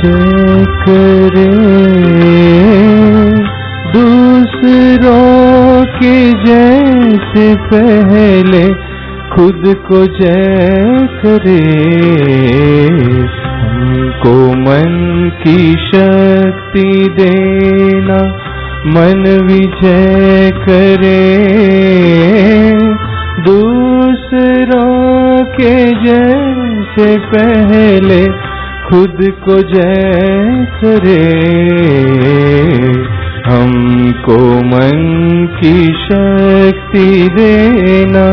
जय करे, दूसरों के जैसे पहले खुद को जय करे। हमको मन की शक्ति देना, मन विजय करे, दूसरों के जैसे पहले खुद को जय करे। हमको मन की शक्ति देना।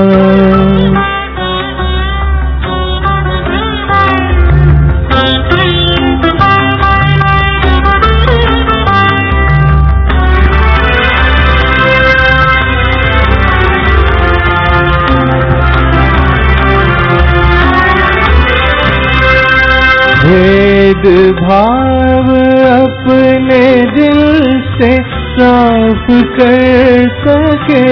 भेद भाव अपने दिल से साफ कर सके,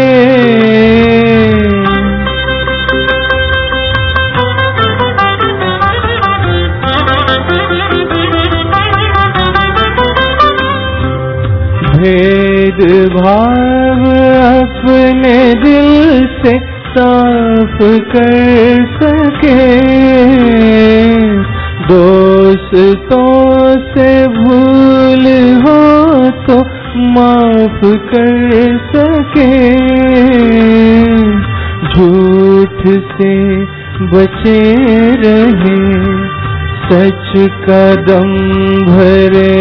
भेद भाव अपने दिल से साफ कर सके, दोस्तों से भूल हो तो माफ कर सके, झूठ से बचे रहे, सच का दम भरे,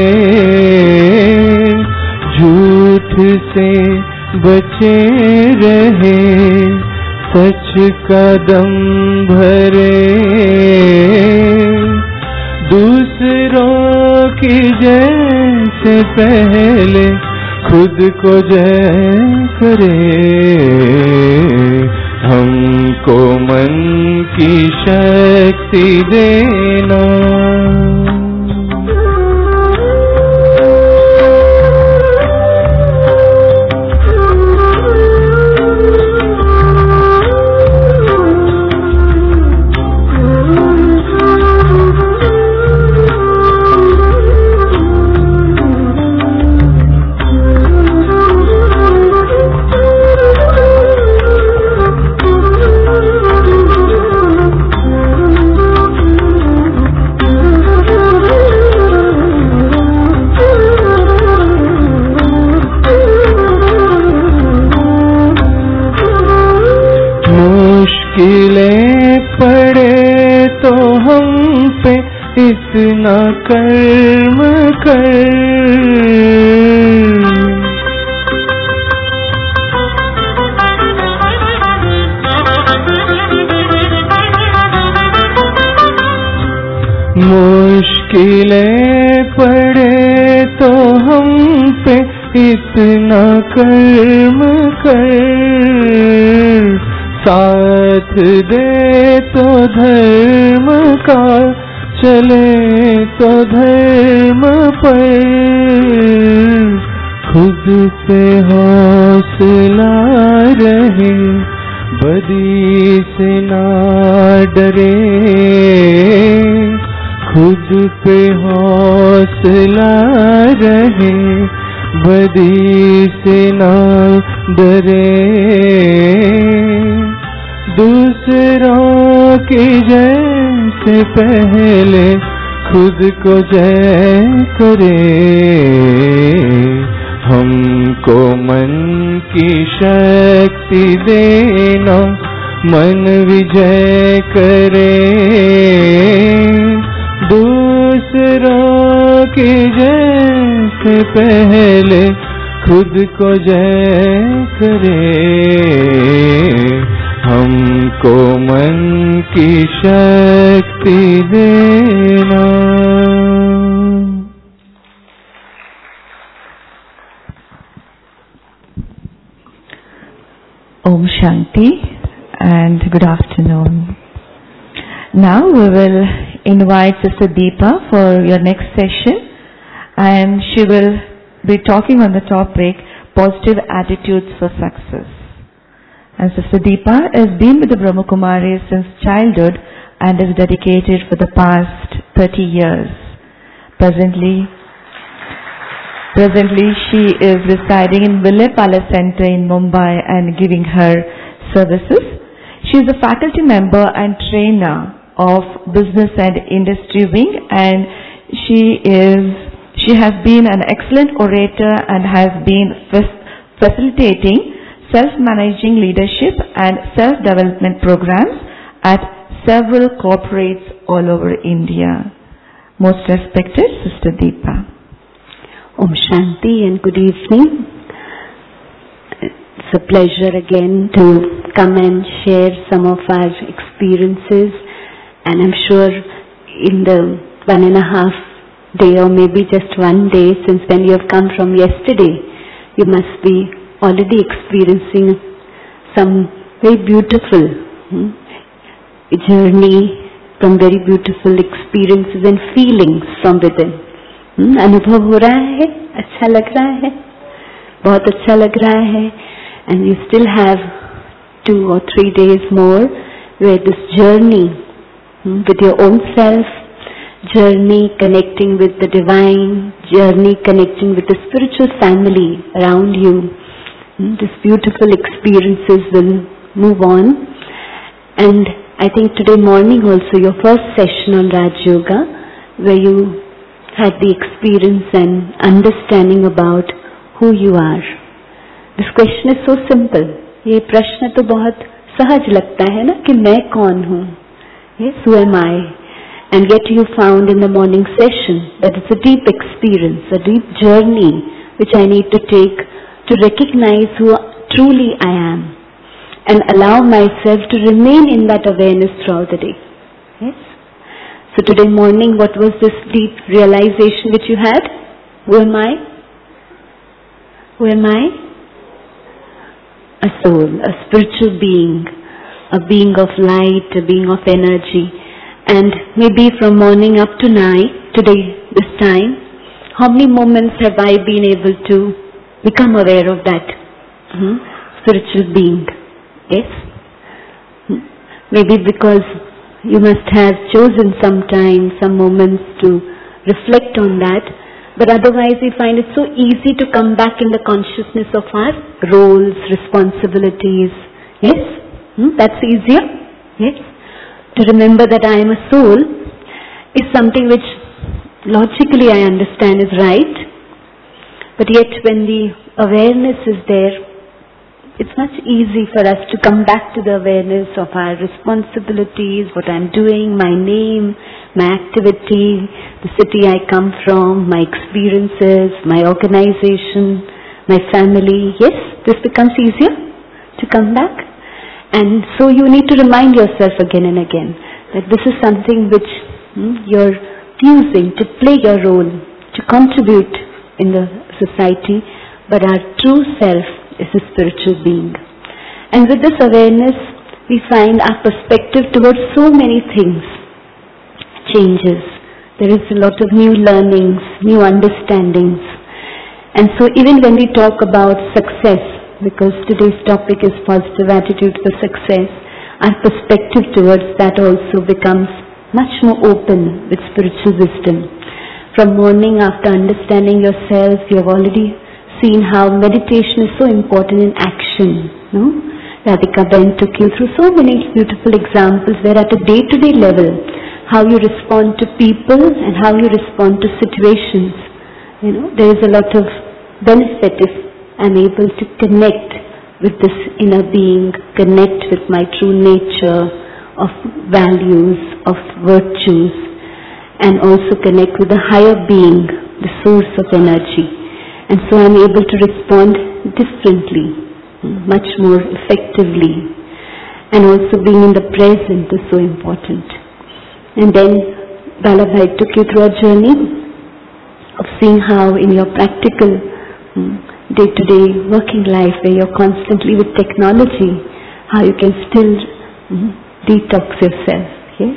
झूठ से बचे रहे, सच का दम भरे, दूसरों की जय से पहले खुद को जय करे। हमको मन की शक्ति देना। मुश्किलें पड़े तो हम पे इतना कर्म कर, मुश्किलें पड़े तो हम पे इतना कर्म कर, साथ दे तो धर्म का, चले तो धर्म पर, खुद पे हौसला रहे, बदी से ना डरे, खुद पे हौसला रहे, बदी से ना डरे, दूसरों की जय से पहले खुद को जय करे। हमको मन की शक्ति देना, मन विजय करे, दूसरों की जय से पहले खुद को जय करे। हमको मन की शक्ति देना। Om Shanti and good afternoon. Now we will invite Sister Deepa for your next session, and she will be talking on the topic Positive Attitudes for Success. And Sister Deepa has been with the Brahma Kumaris since childhood and is dedicated for the past 30 years. Presently, she is residing in Vile Palace Center in Mumbai and giving her services. She is a faculty member and trainer of Business and Industry Wing, and she has been an excellent orator and has been facilitating self-managing leadership and self-development programs at several corporates all over India. Most respected Sister Deepa. Om Shanti and good evening. It's a pleasure again to come and share some of our experiences, and I'm sure in the 1.5 day or maybe just 1 day since when you have come from yesterday, you must be already experiencing some very beautiful journey from very beautiful experiences and feelings from within. अनुभव हो रहा है, अच्छा लग रहा है, बहुत अच्छा लग रहा है, and you still have 2 or 3 days more where this journey with your own self, journey connecting with the divine, journey connecting with the spiritual family around you, these beautiful experiences will move on. And I think today morning also your first session on Raj Yoga, where you had the experience and understanding about who you are. This question is so simple. ये प्रश्न तो बहुत सहज लगता है ना कि मैं कौन हूँ? Yes, who am I? And yet you found in the morning session that it's a deep experience, a deep journey which I need to take to recognize who truly I am and allow myself to remain in that awareness throughout the day. Yes? So today morning, what was this deep realization which you had? Who am I? Who am I? A soul, a spiritual being, a being of light, a being of energy. And maybe from morning up to night, today, this time, how many moments have I been able to become aware of that spiritual being? Yes? Maybe because you must have chosen some time, some moments to reflect on that. But otherwise we find it so easy to come back in the consciousness of our roles, responsibilities. Yes? That's easier? Yes? To remember that I am a soul is something which logically I understand is right. But yet when the awareness is there, it's much easy for us to come back to the awareness of our responsibilities, what I'm doing, my name, my activity, the city I come from, my experiences, my organization, my family. Yes, this becomes easier to come back. And so you need to remind yourself again and again that this is something which you're using to play your role, to contribute in the society, but our true self is a spiritual being. And with this awareness, we find our perspective towards so many things changes. There is a lot of new learnings, new understandings. And so even when we talk about success, because today's topic is positive attitude for success, our perspective towards that also becomes much more open with spiritual wisdom. From morning after understanding yourself, you have already seen how meditation is so important in action. No? Radhika Ben took you through so many beautiful examples where at a day-to-day level, how you respond to people and how you respond to situations. There is a lot of benefit if I'm able to connect with this inner being, connect with my true nature of values, of virtues, and also connect with the higher being, the source of energy. And so I'm able to respond differently, much more effectively. And also being in the present is so important. And then Balabhai took you through a journey of seeing how in your practical day-to-day working life, where you're constantly with technology, how you can still detox yourself. Yes?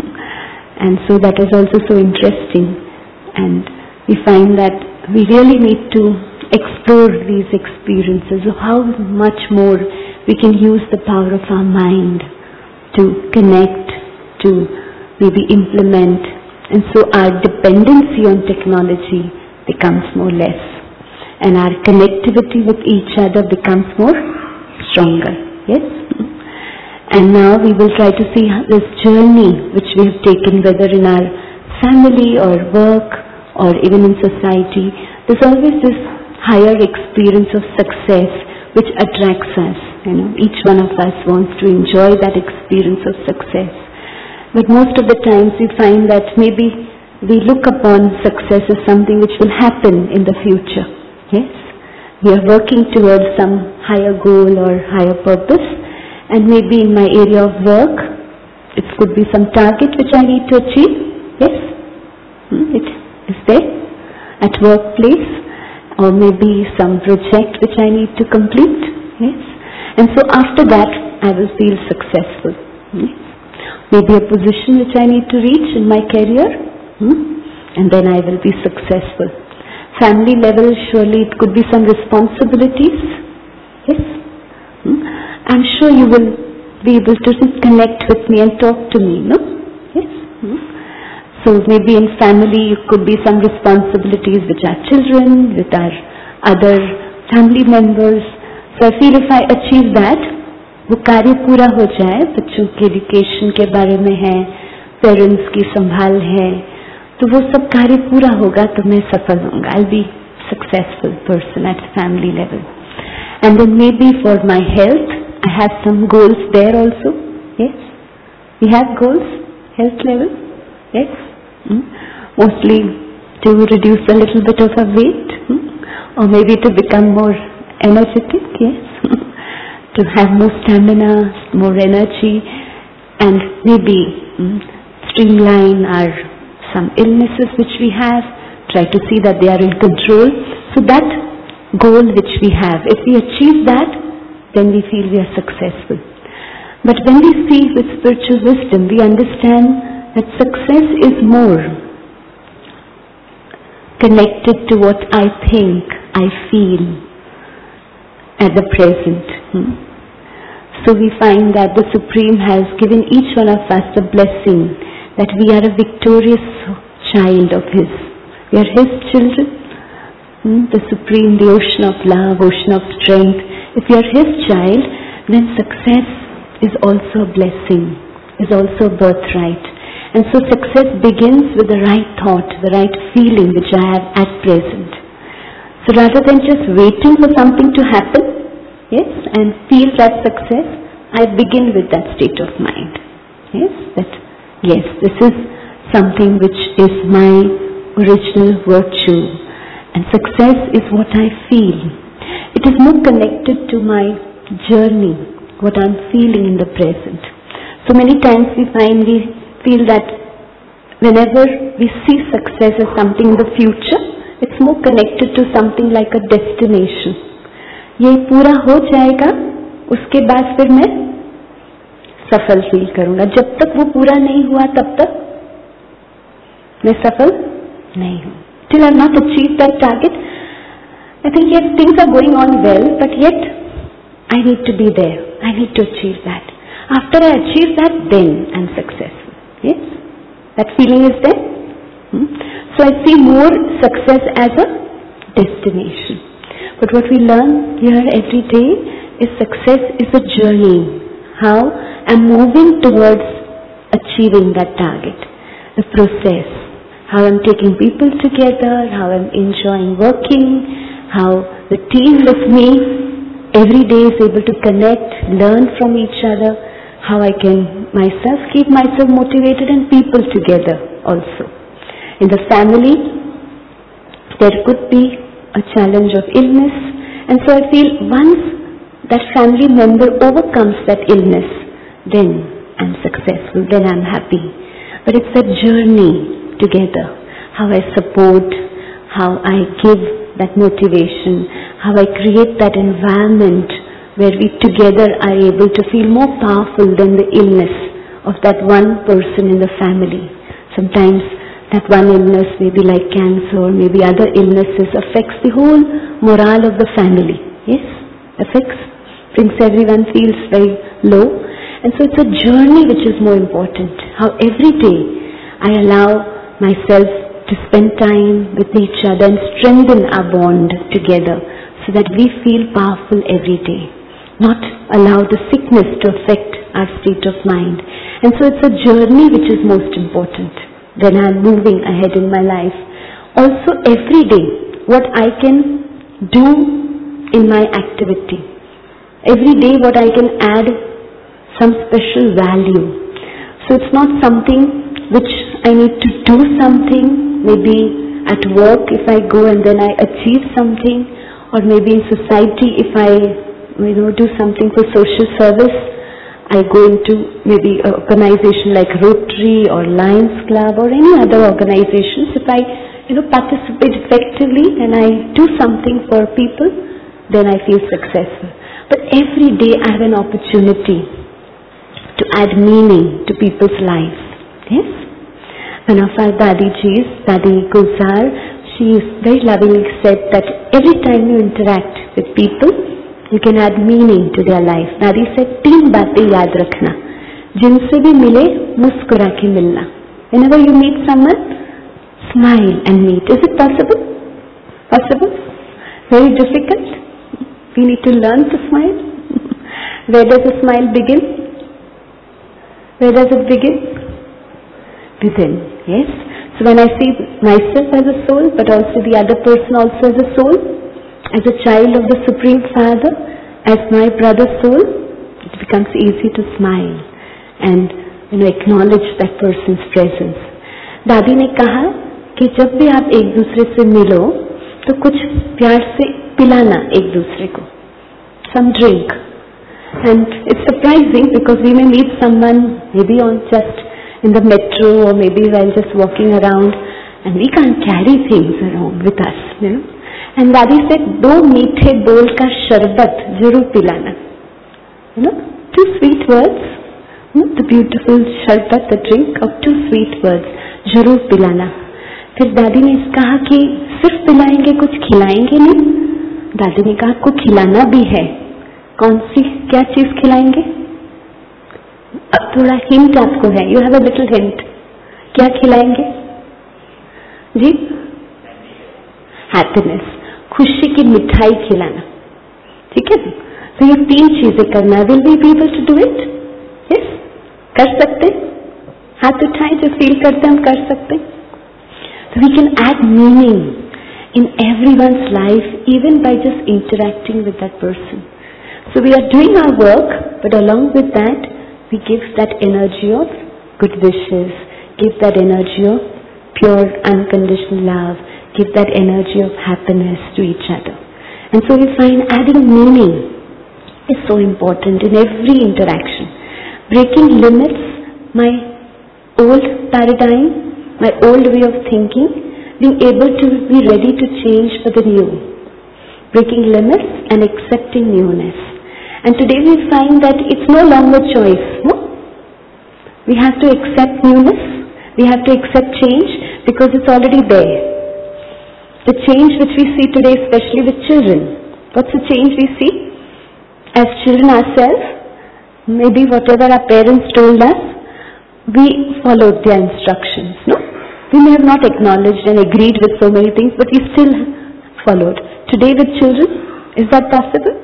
And so that is also so interesting. And we find that we really need to explore these experiences of how much more we can use the power of our mind to connect, to maybe implement And so our dependency on technology becomes more less. And our connectivity with each other becomes more stronger. Yes? And now we will try to see this journey which we have taken, whether in our family or work or even in society. There's always this higher experience of success which attracts us. Each one of us wants to enjoy that experience of success. But most of the times we find that maybe we look upon success as something which will happen in the future. Yes? We are working towards some higher goal or higher purpose, and maybe in my area of work, it could be some target which I need to achieve. Yes? It is there at workplace, or maybe some project which I need to complete. Yes? And so after that, I will feel successful. Yes? Maybe a position which I need to reach in my career, and then I will be successful. Family level, surely it could be some responsibilities. Yes? I'm sure you will be able to connect with me and talk to me, no? Yes? So maybe in family it could be some responsibilities with our children, with our other family members. So I feel if I achieve that, वो कार्य पूरा हो जाए, बच्चों के education के बारे में है, पेरेंट्स की संभाल है, तो वो सब कार्य पूरा होगा तो मैं सफल होऊंगा. I'll be successful person at family level. And then maybe for my health, I have some goals there also. Yes? We have goals, health level. Yes? Mostly to reduce a little bit of a weight, or maybe to become more energetic. Yes? To have more stamina, more energy, and maybe streamline our some illnesses which we have, try to see that they are in control. So that goal which we have, if we achieve that, then we feel we are successful. But when we see with spiritual wisdom, we understand that success is more connected to what I think, I feel at the present. So we find that the Supreme has given each one of us the blessing that we are a victorious child of His. We are His children. The Supreme, the ocean of love, ocean of strength. If we are His child, then success is also a blessing, is also a birthright. And so success begins with the right thought, the right feeling which I have at present. So rather than just waiting for something to happen, yes, and feel that success, I begin with that state of mind. Yes, that yes, this is something which is my original virtue, and success is what I feel. It is more connected to my journey, what I'm feeling in the present. So many times we feel that whenever we see success as something in the future, it's more connected to something like a destination. ये पूरा हो जाएगा, उसके बाद फिर मैं सफल feel करूंगा. जब तक वो पूरा नहीं हुआ तब तक मैं सफल नहीं हूँ. Till I've not achieved that target, I think yes, things are going on well, but yet I need to be there. I need to achieve that. After I achieve that, then I'm successful. Yes? That feeling is there. So I see more success as a destination. But what we learn here every day is success is a journey. How I'm moving towards achieving that target. The process. How I'm taking people together, how I'm enjoying working, how the team with me every day is able to connect, learn from each other, how I can myself keep myself motivated and people together also. In the family, there could be a challenge of illness, and so I feel once that family member overcomes that illness, then I'm successful, then I'm happy. But it's a journey together, how I support, how I give that motivation, how I create that environment where we together are able to feel more powerful than the illness of that one person in the family. Sometimes that one illness, maybe like cancer or maybe other illnesses, affects the whole morale of the family. Yes? Brings everyone feels very low. And so it's a journey which is more important. How every day I allow myself to spend time with each other and strengthen our bond together so that we feel powerful every day. Not allow the sickness to affect our state of mind. And so it's a journey which is most important when I'm moving ahead in my life. Also every day, what I can do in my activity. Every day what I can add some special value. So it's not something which I need to do something, maybe at work if I go and then I achieve something, or maybe in society if I do something for social service. I go into maybe an organization like Rotary or Lions Club or any other organizations. If I participate effectively and I do something for people, then I feel successful. But every day I have an opportunity to add meaning to people's lives. Yes? One of our Dadijis, Dadi Gulzar, she very lovingly said that every time you interact with people, you can add meaning to their life. Dadi said, 3 बातें याद रखना, जिनसे भी मिले मुस्कुरा के मिलना. Whenever you meet someone, smile and meet. Is it possible? Possible? Very difficult? We need to learn to smile. Where does a smile begin? Where does it begin? Within. Yes? So when I see myself as a soul, but also the other person also as a soul, as a child of the Supreme Father, as my brother's soul, it becomes easy to smile and acknowledge that person's presence. दादी ने कहा कि जब भी आप एक दूसरे से मिलो तो कुछ प्यार से पिलाना एक दूसरे को, some drink. And it's surprising because we may meet someone maybe on just in the metro or maybe while just walking around and we can't carry things around with us, And Dadi said, 2 मीठे बोल का शरबत जरूर पिलाना. 2 sweet words, the beautiful शरबत, the drink of 2 sweet words, जरूर पिलाना. फिर दादी ने कहा कि सिर्फ पिलाएंगे, कुछ खिलाएंगे नहीं. दादी ने कहा आपको खिलाना भी है. कौन सी क्या चीज खिलाएंगे? अब थोड़ा हिंट आपको है. You have a little hint. क्या खिलाएंगे? जी? Happiness. खुशी की मिठाई खिलाना. ठीक है? तो ये 3 चीजें करना. Will we be able to do it? Yes? कर सकते? हाथ उठाएं जो फील करते हम कर सकते. So we can add meaning in everyone's life even by just interacting with that person. So we are doing our work, but along with that we give that energy of good wishes, give that energy of pure unconditional love, give that energy of happiness to each other. And so we find adding meaning is so important in every interaction. Breaking limits, my old paradigm, my old way of thinking, being able to be ready to change for the new. Breaking limits and accepting newness. And today we find that it's no longer choice. No? We have to accept newness. We have to accept change because it's already there. The change which we see today, especially with children. What's the change we see? As children ourselves, maybe whatever our parents told us, we followed their instructions. No? We may have not acknowledged and agreed with so many things, but we still followed. Today with children, is that possible?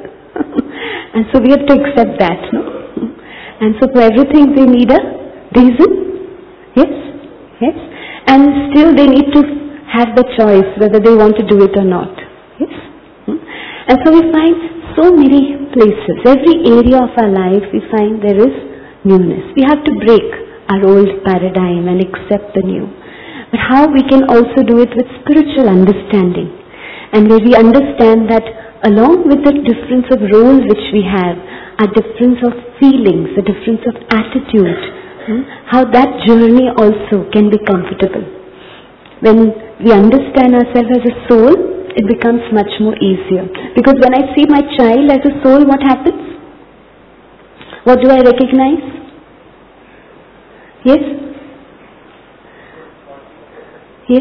And so we have to accept that. No? And so for everything they need a reason. Yes? Yes? And still they need to have the choice whether they want to do it or not. Yes? And so we find so many places, every area of our life we find there is newness. We have to break our old paradigm and accept the new. But how we can also do it with spiritual understanding. And where we understand that along with the difference of roles which we have, a difference of feelings, a difference of attitude, how that journey also can be comfortable. When we understand ourselves as a soul, it becomes much more easier. Because when I see my child as a soul, what happens? What do I recognize? Yes? Yes?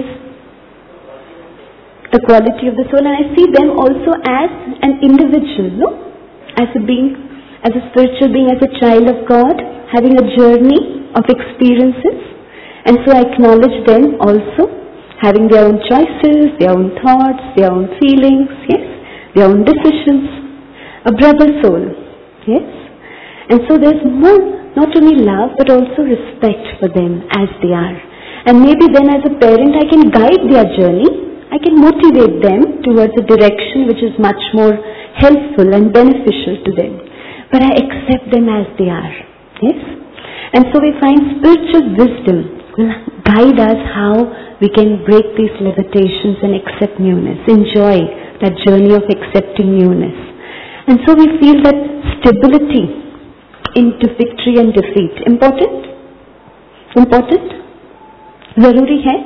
The quality of the soul, and I see them also as an individual, no? As a being, as a spiritual being, as a child of God, having a journey of experiences. And so I acknowledge them also, having their own choices, their own thoughts, their own feelings, yes, their own decisions. A brother soul, yes. And so there's more, not only love, but also respect for them as they are. And maybe then as a parent I can guide their journey, I can motivate them towards a direction which is much more helpful and beneficial to them. But I accept them as they are, yes. And so we find spiritual wisdom will guide us how we can break these limitations and accept newness, enjoy that journey of accepting newness. And so we feel that stability into victory and defeat. Important? Important? जरूरी है?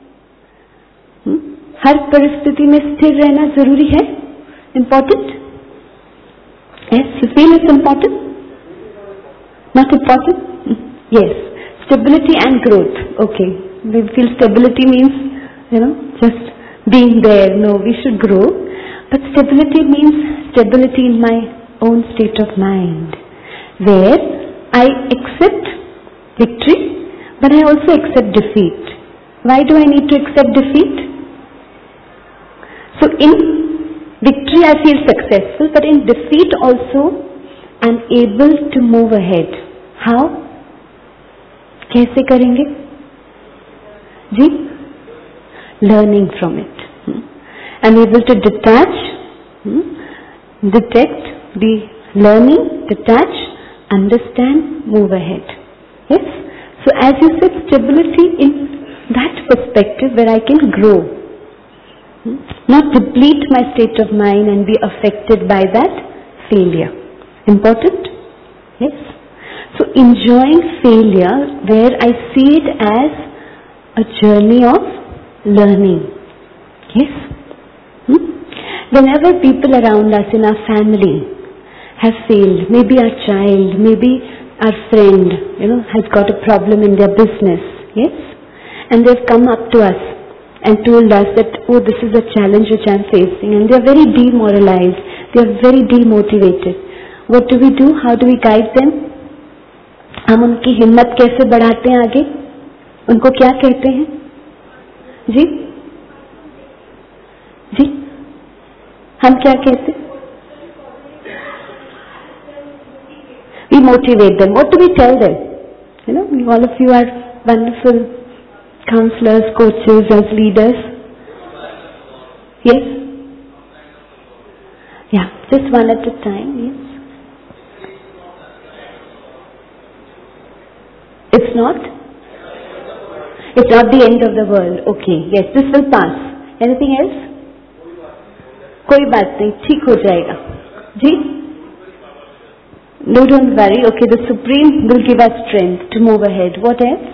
हर परिस्थिति में स्थिर रहना जरूरी है? Important? Yes, you feel it's important? Not important? Yes. Stability and growth. Okay. We feel stability means, just being there. No, we should grow. But stability means stability in my own state of mind, where I accept victory, but I also accept defeat. Why do I need to accept defeat? So in victory I feel successful, but in defeat also I am able to move ahead. How? कैसे करेंगे? जी? Learning from it. I am able to detach, detect, be learning, detach, understand, move ahead. Yes? So as you said, stability in that perspective where I can grow. Not deplete my state of mind and be affected by that failure. Important? Yes? So enjoying failure where I see it as a journey of learning. Yes? Whenever people around us in our family have failed, maybe our child, maybe our friend, has got a problem in their business, yes? And they've come up to us and told us that, oh, this is a challenge which I'm facing, and they're very demoralized, they're very demotivated. What do? How do we guide them? हम उनकी हिम्मत कैसे बढ़ाते हैं आगे? उनको क्या कहते हैं? जी? जी? हम क्या कहते हैं? We motivate them. What do we tell them? All of you are wonderful counselors, coaches, as leaders. Yes? Yeah, just one at a time, yes. It's not? It's not the end of the world. Okay, yes, this will pass. Anything else? कोई बात नहीं, ठीक हो जाएगा. जी? No, don't worry. Okay, the Supreme will give us strength to move ahead. What else?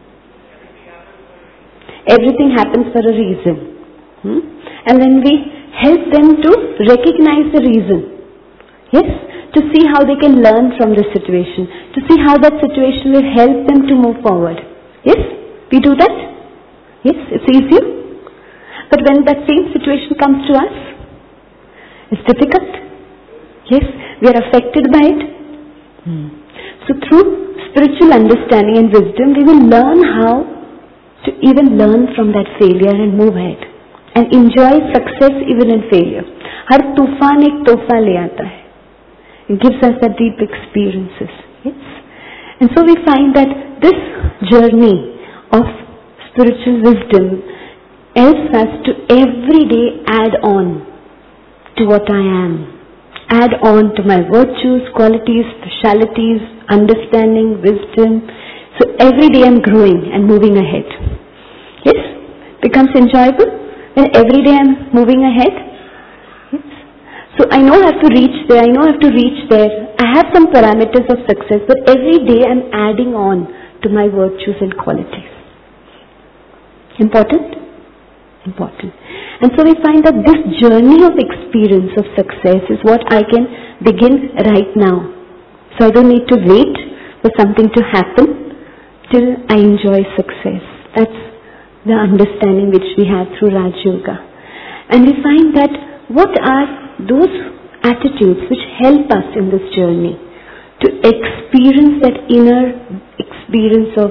Everything happens for a reason. And then we help them to recognize the reason. Yes? To see how they can learn from the situation. To see how that situation will help them to move forward. Yes? We do that? Yes? It's easier. But when that same situation comes to us, it's difficult. Yes? We are affected by it. So through spiritual understanding and wisdom, we will learn how to even learn from that failure and move ahead. And enjoy success even in failure. हर तूफान एक तोहफा ले आता है. It gives us the deep experiences. Yes? And so we find that this journey of spiritual wisdom helps us to every day add on to what I am. Add on to my virtues, qualities, specialities, understanding, wisdom. So every day I'm growing and moving ahead. Yes? Becomes enjoyable when every day I'm moving ahead. Yes? So I know I have to reach there, I have some parameters of success, but every day I'm adding on to my virtues and qualities. Important? Important. And so we find that this journey of experience of success is what I can begin right now. So I don't need to wait for something to happen till I enjoy success. That's the understanding which we have through Raj Yoga. And we find that what are those attitudes which help us in this journey to experience that inner experience of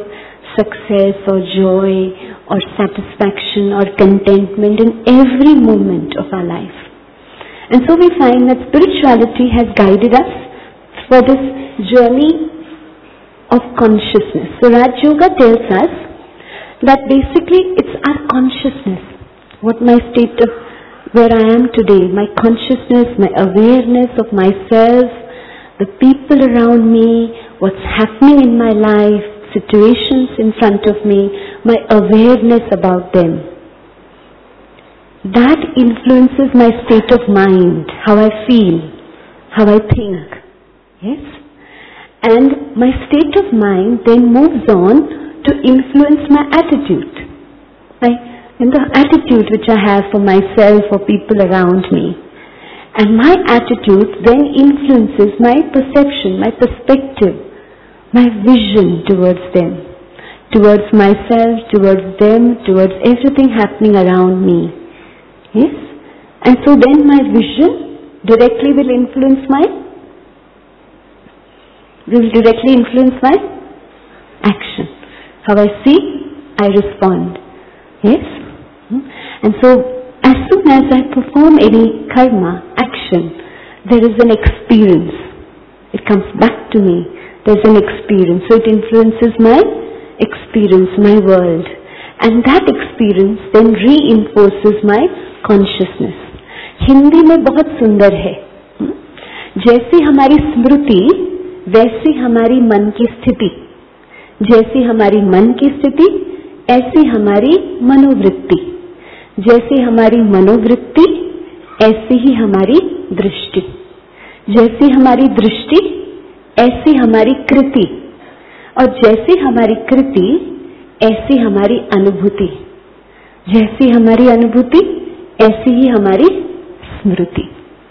success or joy or satisfaction or contentment in every moment of our life. And so we find that spirituality has guided us for this journey of consciousness. So Raj Yoga tells us that basically it's our consciousness, what my state of where I am today, my consciousness, my awareness of myself, the people around me, what's happening in my life, situations in front of me, my awareness about them. That influences my state of mind, how I feel, how I think. Yes? And my state of mind then moves on to influence my attitude. And the attitude which I have for myself or people around me. And my attitude then influences my perception, my perspective, my vision towards them, towards myself, towards them, towards everything happening around me. Yes? And so then my vision directly will influence my action. How I see, I respond. Yes? And so as soon as I perform any karma, action, there is an experience. It comes back to me. There's an experience. So it influences my experience, my world. And that experience then reinforces my consciousness. Hindi में बहुत सुंदर है. जैसी हमारी स्मृति, वैसी हमारी मन की स्थिति. जैसी हमारी मन की स्थिति, ऐसी हमारी मनोवृत्ति. जैसी हमारी मनोवृत्ति, ऐसी ही हमारी दृष्टि. जैसी हमारी दृष्टि, ऐसी हमारी कृति. और जैसी हमारी कृति, ऐसी हमारी अनुभूति. जैसी हमारी अनुभूति, ऐसी ही हमारी स्मृति.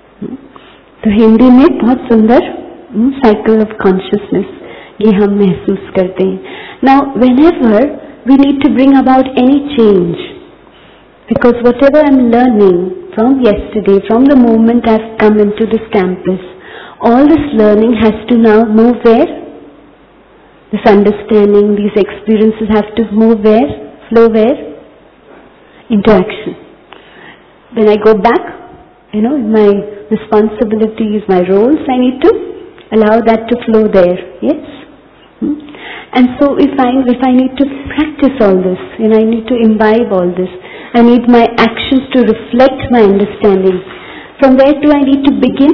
तो हिंदी में बहुत सुंदर साइकिल ऑफ कॉन्शियसनेस ये हम महसूस करते हैं. Now whenever we need to bring about any change, because whatever I'm learning from yesterday, from the moment I've come into this campus, all this learning has to now move where? This understanding, these experiences have to move where? Flow where? Into action. When I go back, my responsibilities, my roles, I need to allow that to flow there. Yes? And so if I need to practice all this, I need to imbibe all this, I need my actions to reflect my understanding. From where do I need to begin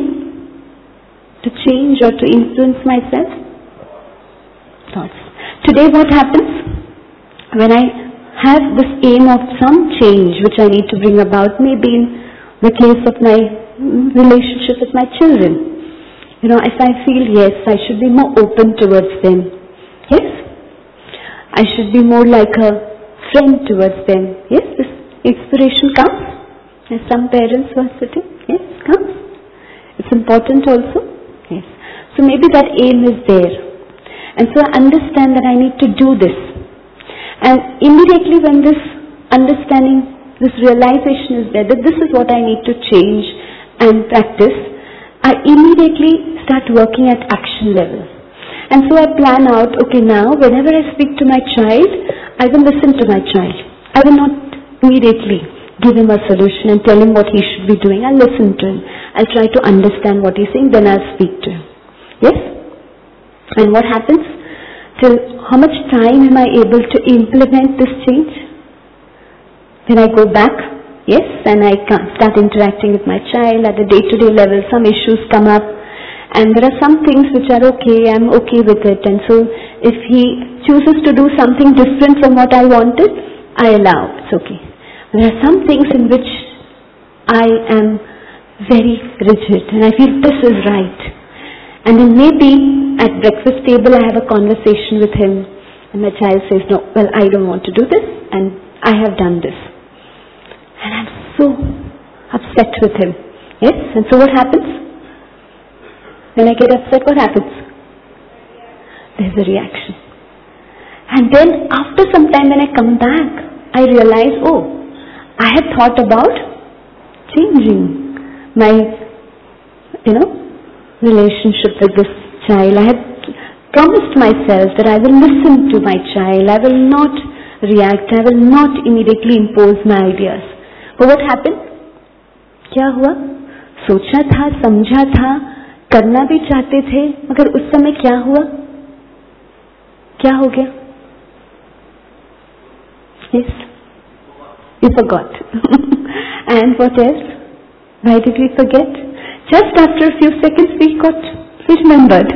to change or to influence myself? Thoughts. Today what happens? When I have this aim of some change which I need to bring about, maybe in the case of my relationship with my children. If I feel, yes, I should be more open towards them. Yes? I should be more like a friend towards them. Yes? This inspiration comes. As some parents were sitting. Yes, comes. It's important also. Yes. So maybe that aim is there. And so I understand that I need to do this. And immediately when this understanding, this realization is there, that this is what I need to change and practice, I immediately start working at action level. And so I plan out, okay, now whenever I speak to my child, I will listen to my child. I will not immediately give him a solution and tell him what he should be doing. I'll listen to him. I'll try to understand what he's saying, then I'll speak to him. Yes? And what happens? Till how much time am I able to implement this change? Then I go back, yes, and I start interacting with my child at a day-to-day level. Some issues come up, and there are some things which are okay, I'm okay with it. And so if he chooses to do something different from what I wanted, I allow, it's okay. There are some things in which I am very rigid and I feel this is right. And then maybe at breakfast table I have a conversation with him and my child says, no, well, I don't want to do this and I have done this. And I'm so upset with him. Yes? And so what happens? When I get upset, what happens? There's a reaction. And then after some time when I come back, I realize, oh, I had thought about changing my, relationship with this child. I had promised myself that I will listen to my child, I will not react, I will not immediately impose my ideas. But what happened? क्या हुआ? सोचा था, समझा था, करना भी चाहते थे, मगर उस समय क्या हुआ? क्या हो गया? Yes, we forgot. And what else? Why did we forget? Just after a few seconds we remembered.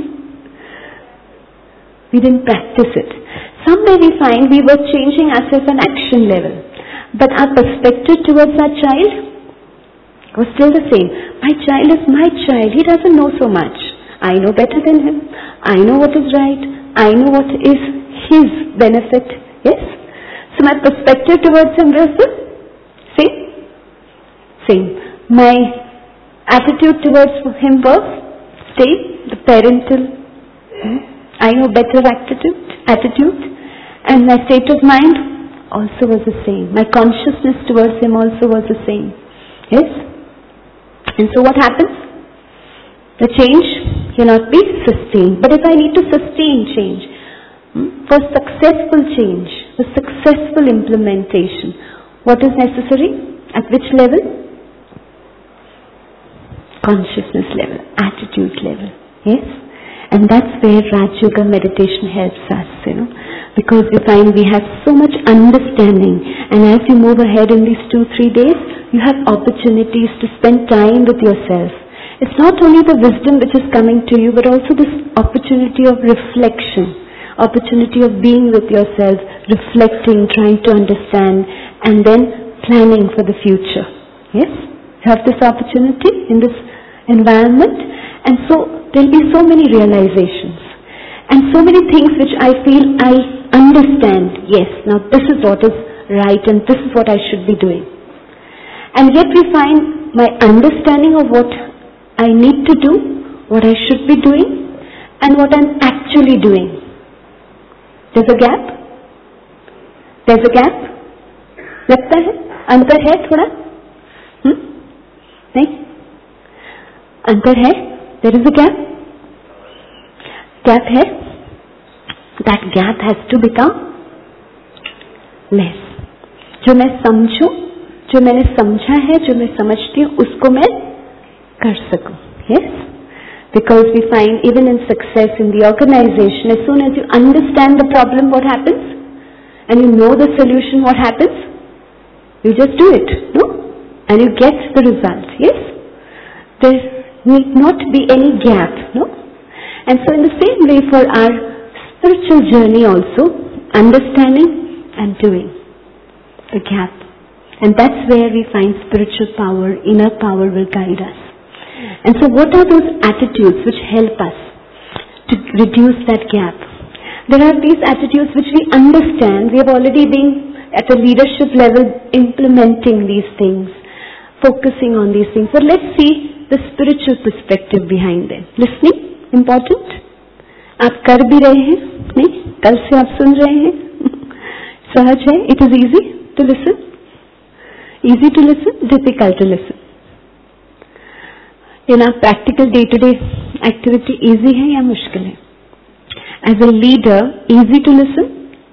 We didn't practice it. Somewhere we find we were changing ourselves on action level, but our perspective towards our child was still the same. My child is my child. He doesn't know so much. I know better than him. I know what is right. I know what is his benefit. Yes? So my perspective towards him was the same. Same. My attitude towards him was the parental, I know better attitude, and my state of mind also was the same. My consciousness towards him also was the same. Yes? And so what happens? The change cannot be sustained. But if I need to sustain change, for successful change, for successful implementation, what is necessary? At which level? Consciousness level, attitude level. Yes? And that's where Raj Yoga meditation helps us, because we find we have so much understanding, and as you move ahead in these 2-3 days, you have opportunities to spend time with yourself. It's not only the wisdom which is coming to you, but also this opportunity of reflection, opportunity of being with yourself, reflecting, trying to understand, and then planning for the future. Yes? You have this opportunity in this environment, and so there will be so many realizations and so many things which I feel I understand. Yes, now this is what is right and this is what I should be doing. And yet we find my understanding of what I need to do, what I should be doing, and what I'm actually doing. There's a gap. There's a gap. लगता है? अंतर है थोड़ा? नहीं? अंतर है? There is a gap. Gap है. That gap has to become less. जो मैं समझूं, जो मैंने समझा है, जो मैं समझती हूँ, उसको मैं कर सकूं. Yes? Because we find even in success in the organization, as soon as you understand the problem, what happens? And you know the solution, what happens? You just do it, no? And you get the result. Yes? There need not be any gap, no? And so in the same way for our spiritual journey also, understanding and doing. The gap. And that's where we find spiritual power, inner power will guide us. And so what are those attitudes which help us to reduce that gap? There are these attitudes which we understand. We have already been at a leadership level implementing these things, focusing on these things. But let's see the spiritual perspective behind them. Listening, important. आप कर भी रहे हैं? नहीं? कल से आप सुन रहे हैं? सहज है? It is easy to listen? Easy to listen? Difficult to listen? In our practical day-to-day activity, easy है या मुश्किल है? As a leader, easy to listen?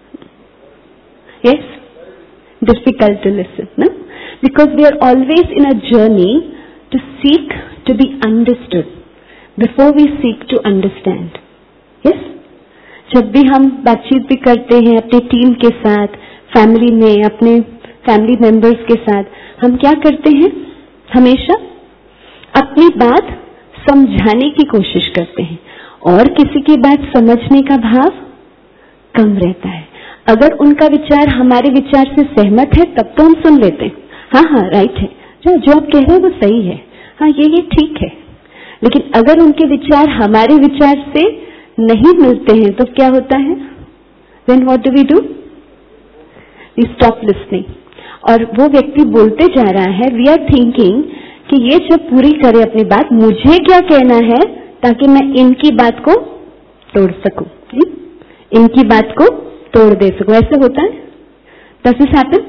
Yes? Difficult to listen, no? Because we are always in a journey to seek to be understood before we seek to understand. Yes? जब भी हम बातचीत भी करते हैं अपनी टीम के साथ, फैमिली में, अपने फैमिली मेंबर्स के साथ, हम क्या करते हैं? हमेशा अपनी बात समझाने की कोशिश करते हैं और किसी की बात समझने का भाव कम रहता है. अगर उनका विचार हमारे विचार से सहमत है तब तो हम सुन लेते हैं. हाँ राइट है, जो आप कह रहे हैं वो सही है, हाँ ये ठीक है. लेकिन अगर उनके विचार हमारे विचार से नहीं मिलते हैं तो क्या होता है? Then what do we do? We stop listening. और वो व्यक्ति बोलते जा रहा है, we are thinking कि ये जब पूरी करे अपनी बात, मुझे क्या कहना है ताकि मैं इनकी बात को तोड़ सकूं, इनकी बात को तोड़ दे सकूं. ऐसे होता है? Does this happen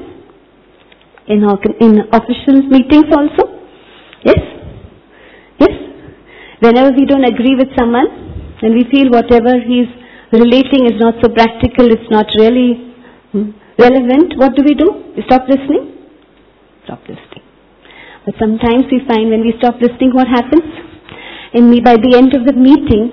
in official meetings also? Yes? Yes? Whenever we don't agree with someone, and we feel whatever he's relating is not so practical, it's not really relevant, what do? We stop listening? Stop listening. But sometimes we find when we stop listening, what happens? By the end of the meeting,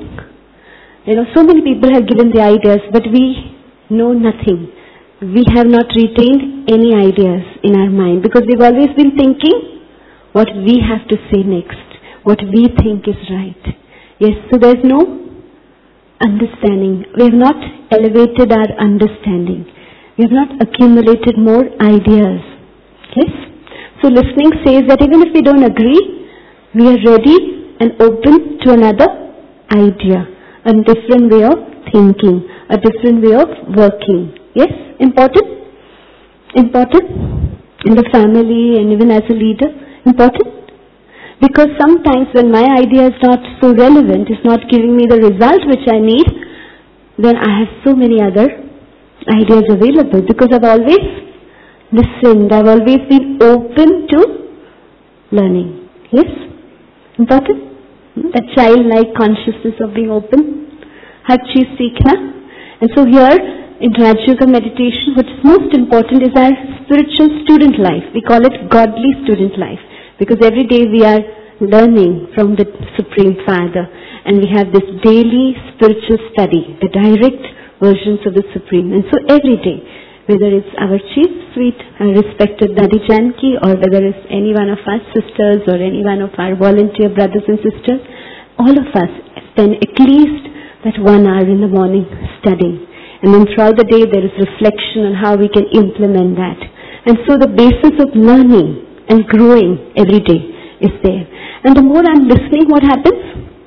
so many people have given the ideas, but we know nothing. We have not retained any ideas in our mind because we've always been thinking what we have to say next, what we think is right. Yes, so there's no understanding. We have not elevated our understanding. We have not accumulated more ideas. Yes? So listening says that even if we don't agree, we are ready and open to another idea, a different way of thinking, a different way of working. Yes? Important? Important? In the family and even as a leader? Important? Because sometimes when my idea is not so relevant, is not giving me the result which I need, then I have so many other ideas available because I've always listened, I've always been open to learning. Yes? Important? That childlike consciousness of being open. Har cheez seekhna. And so here, in Raj Yoga meditation, what is most important is our spiritual student life. We call it godly student life. Because every day we are learning from the Supreme Father. And we have this daily spiritual study, the direct versions of the Supreme. And so every day, whether it's our chief sweet, our respected Dadi Janki, or whether it's any one of our sisters or any one of our volunteer brothers and sisters, all of us spend at least that 1 hour in the morning studying. And then throughout the day there is reflection on how we can implement that. And so the basis of learning and growing every day is there. And the more I'm listening, what happens?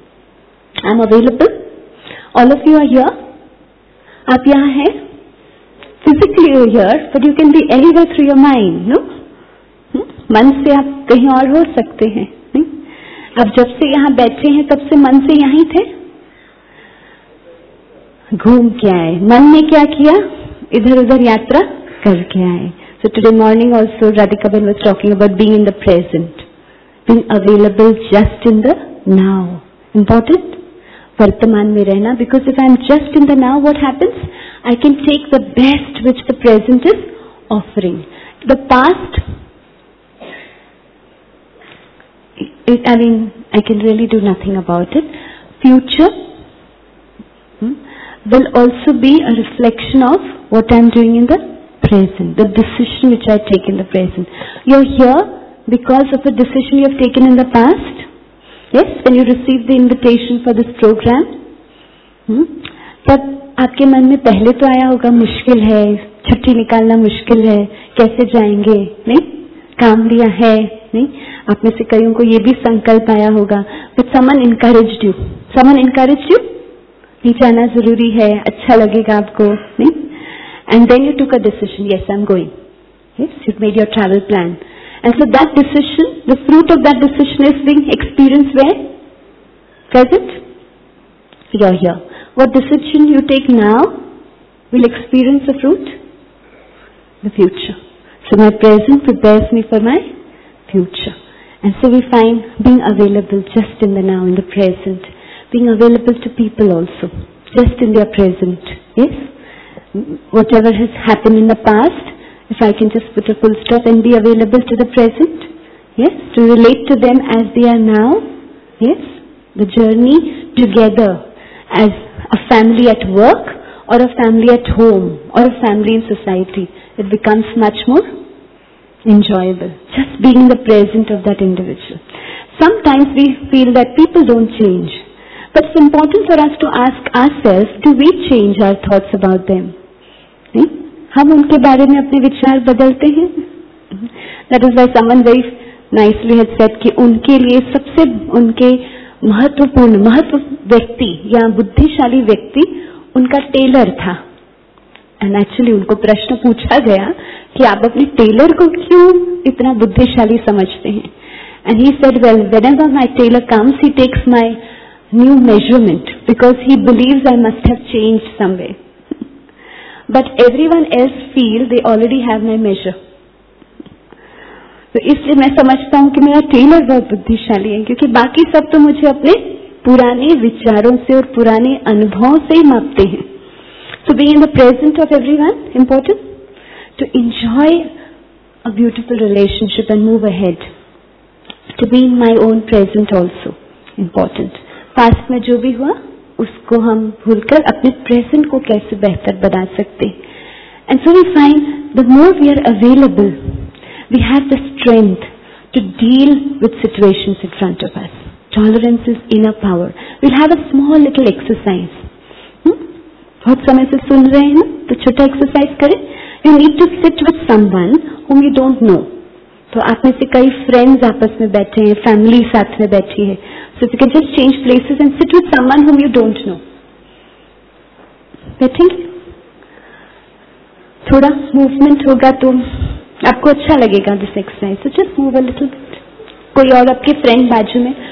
I'm available. All of you are here. Aap yahan hai. Physically you're here, but you can be anywhere through your mind, no? मन से आप कहीं और हो सकते हैं, नहीं? अब जब से यहाँ बैठे हैं, तब से मन से यहीं थे? घूम के आए. मन ने क्या किया? इधर उधर यात्रा करके आए. So today morning also Radhikaben was talking about being in the present, being available just in the now. Important? Vartaman mein rehna, because if I'm just in the now, what happens? I can take the best which the present is offering. The past, I can really do nothing about it. Future will also be a reflection of what I'm doing in the present, the decision which I take in the present. You're here because of a decision you have taken in the past. Yes, when you received the invitation for this program, तब आपके मन में पहले तो आया होगा मुश्किल है, छुट्टी निकालना मुश्किल है, कैसे जाएंगे, नहीं? काम लिया है, नहीं? आप में से कईयों को ये भी संकल्प आया होगा. But someone encouraged you. Someone encouraged you? नहीं जाना जरूरी है, अच्छा लगेगा आपको, नहीं? And then you took a decision. Yes, I'm going. Yes, you made your travel plan. And so that decision, the fruit of that decision is being experienced where? Present? You're here. What decision you take now will experience the fruit? The future. So my present prepares me for my future. And so we find being available just in the now, in the present. Being available to people also, just in their present. Yes? Whatever has happened in the past, if I can just put a full stop and be available to the present. Yes? To relate to them as they are now. Yes? The journey together as a family at work or a family at home or a family in society. It becomes much more enjoyable. Just being in the present of that individual. Sometimes we feel that people don't change. But it's important for us to ask ourselves, do we change our thoughts about them? नहीं? हम उनके बारे में अपने विचार बदलते हैं? That is why someone very nicely had said कि उनके लिए सबसे उनके महत्व व्यक्ति या बुद्धिशाली व्यक्ति उनका टेलर था. And actually उनको प्रश्न पूछा गया कि आप अपने टेलर को क्यों इतना बुद्धिशाली समझते हैं? And he said, well, whenever my tailor comes, he takes my new measurement because he believes I must have changed somewhere. But everyone else feel they already have my measure. तो इसलिए मैं समझता हूँ कि मेरा टेलर बहुत बुद्धिशाली है क्योंकि बाकी सब तो मुझे अपने पुराने विचारों से और पुराने अनुभवों से ही मापते हैं. So being in the present of everyone, important. To enjoy a beautiful relationship and move ahead. To be in my own present also, important. Past में जो भी हुआ उसको हम भूलकर अपने present को कैसे बेहतर बना सकते हैं. And so we find the more we are available, we have the strength to deal with situations in front of us. Tolerance is inner power. We'll have a small little exercise. बहुत समय से सुन रहे हैं ना, तो छोटा exercise करें. You need to sit with someone whom you don't know. तो आप में से कई फ्रेंड्स आपस में बैठे हैं, फैमिली साथ में बैठी है. So if you can just change places and sit with someone whom you don't know. बैठेंगे, थोड़ा मूवमेंट होगा तो आपको अच्छा लगेगा this exercise. So just move a little bit. कोई और आपके फ्रेंड बाजू में,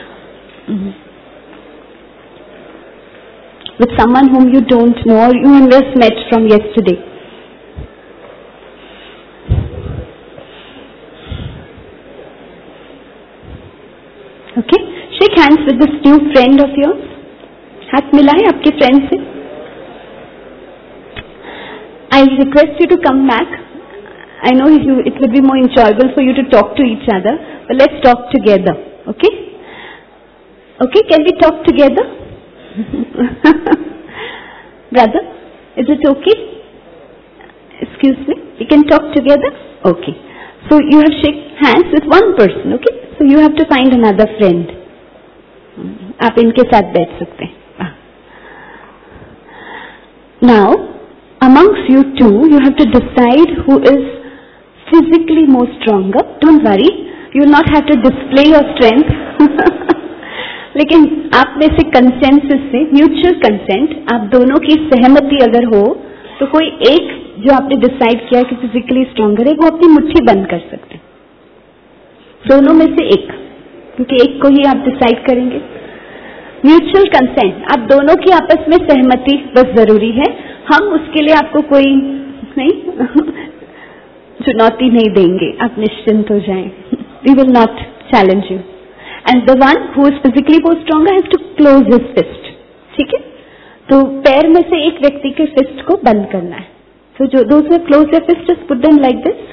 with someone whom you don't know or you just met from yesterday. Okay, shake hands with this new friend of yours. हाथ मिलाएं आपके फ्रेंड से. I request you to come back. I know it would be more enjoyable for you to talk to each other, but let's talk together. Okay? Okay, can we talk together? Brother, is it okay? Excuse me, we can talk together? Okay. So you have shake hands with one person, okay? So you have to find another friend. आप इनके साथ बैठ सकते हैं. Now, amongst you two, you have to decide who is physically more stronger. Don't worry, you will not have to display your strength. लेकिन आप में से कंसेंसस से, म्यूचुअल कंसेंट, आप दोनों की सहमति अगर हो तो कोई एक जो आपने डिसाइड किया कि फिजिकली स्ट्रॉन्गर है वो अपनी मुट्ठी बंद कर सकते हैं. दोनों में से एक, क्योंकि एक को ही आप डिसाइड करेंगे. म्यूचुअल कंसेंट, आप दोनों की आपस में सहमति बस जरूरी है. हम उसके लिए आपको कोई नहीं चुनौती नहीं देंगे, आप निश्चिंत हो जाएं. We will not challenge you. And the one who is physically more stronger has to close his fist. ठीक है? तो पैर में से एक व्यक्ति के फिस्ट को बंद करना है. So those who have closed their fist, just put them like this.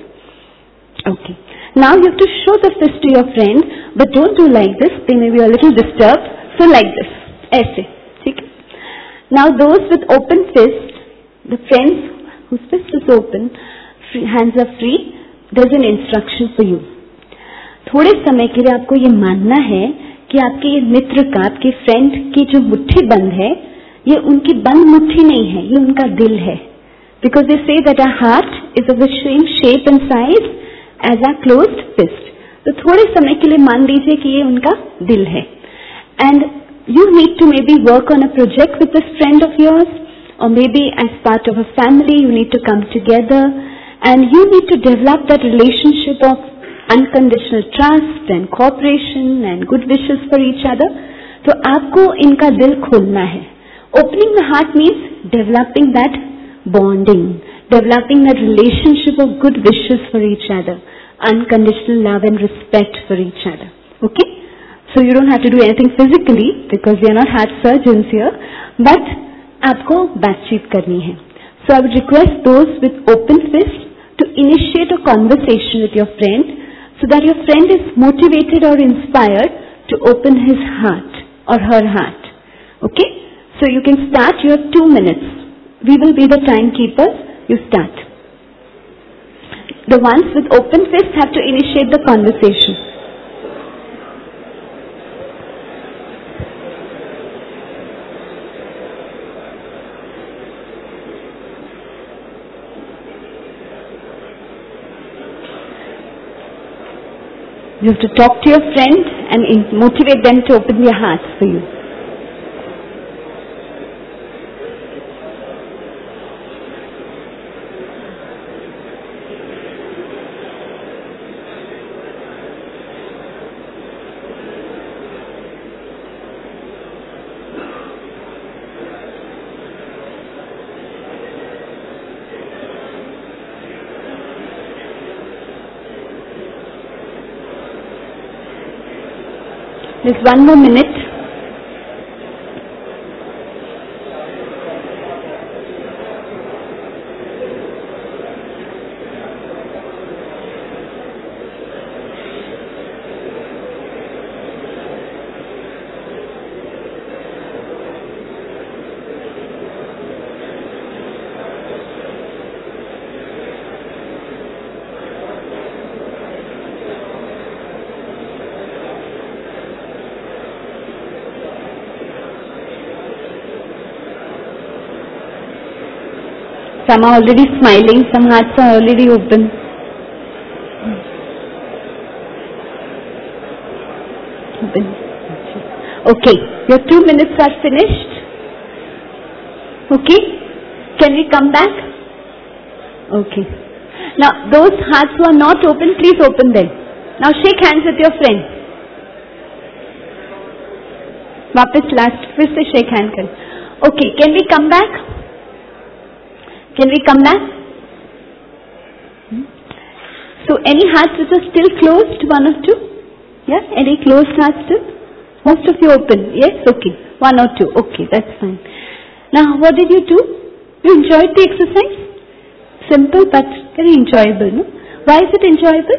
Okay. Now you have to show the fist to your friend, but don't do like this. They may be a little disturbed. So like this. ऐसे. ठीक है? Now those with open fist, the friends whose fist is open, hands are free. There's an instruction for you. थोड़े समय के लिए आपको ये मानना है कि आपके ये मित्र का, आपके फ्रेंड की जो मुट्ठी बंद है, ये उनकी बंद मुट्ठी नहीं है, ये उनका दिल है. Because they say that our heart is of the same shape and size as our closed fist. तो थोड़े समय के लिए मान लीजिए कि ये उनका दिल है. And you need to maybe work on a project with this friend of yours, और maybe as part of a family you need to come together and you need to develop that relationship of unconditional trust and cooperation and good wishes for each other. तो आपको इनका दिल खोलना है. Opening the heart means developing that bonding, developing that relationship of good wishes for each other, unconditional love and respect for each other. Okay? So you don't have to do anything physically because we are not heart surgeons here, but आपको बातचीत करनी है. So I would request those with open fist to initiate a conversation with your friend, so that your friend is motivated or inspired to open his heart or her heart. Okay? So you can start your 2 minutes. We will be the timekeepers. You start. The ones with open fist have to initiate the conversation. You have to talk to your friend and motivate them to open their hearts for you. There's 1 more minute. Some are already smiling, some hearts are already open. Okay, your 2 minutes are finished. Okay, can we come back? Okay. Now, those hearts who are not open, please open them. Now, shake hands with your friend. वापस last फिर से shake hand कर. Okay, can we come back? Can we come back? So, any hearts which are still closed, one or two? Yeah, any closed hearts still? Most of you open, yes? Okay, one or two, okay, that's fine. Now, what did you do? You enjoyed the exercise? Simple but very enjoyable, no? Why is it enjoyable?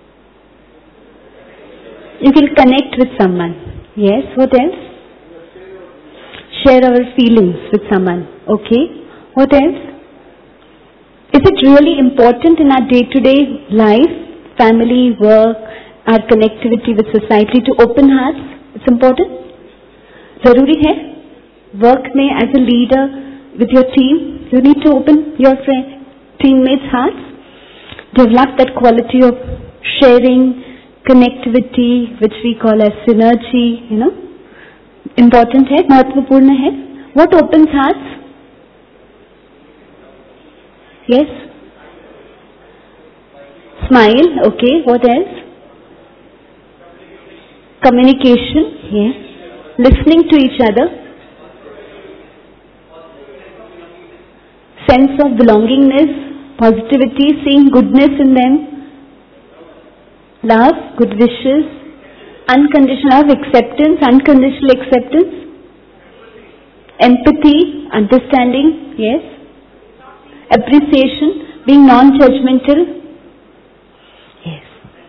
You can connect with someone. Yes, what else? Share our feelings with someone. Okay, what else? Is it really important in our day-to-day life, family, work, our connectivity with society to open hearts? It's important. Zaruri hai. Work mein as a leader with your team, you need to open your teammates' hearts. Develop that quality of sharing, connectivity, which we call as synergy, you know. Important hai, mahatvapurna hai. What opens hearts? Yes? Smile, okay. What else? Communication, yes. Listening to each other. Sense of belongingness, positivity, seeing goodness in them. Love, good wishes, unconditional love, acceptance, unconditional acceptance. Empathy, understanding, yes. Appreciation, being non-judgmental, yes.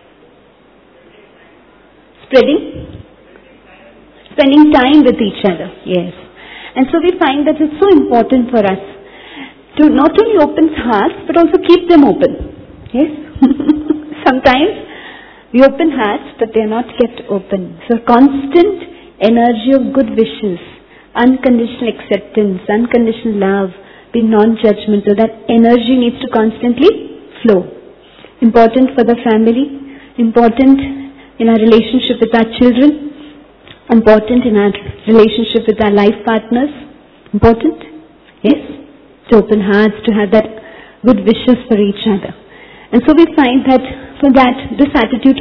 Spending time with each other, yes. And so we find that it's so important for us to not only open hearts but also keep them open, yes. Sometimes we open hearts but they are not kept open. So constant energy of good wishes, unconditional acceptance, unconditional love, being non-judgmental, that energy needs to constantly flow. Important for the family, important in our relationship with our children, important in our relationship with our life partners, important, yes, to open hearts, to have that good wishes for each other. And so we find that for that, this attitude,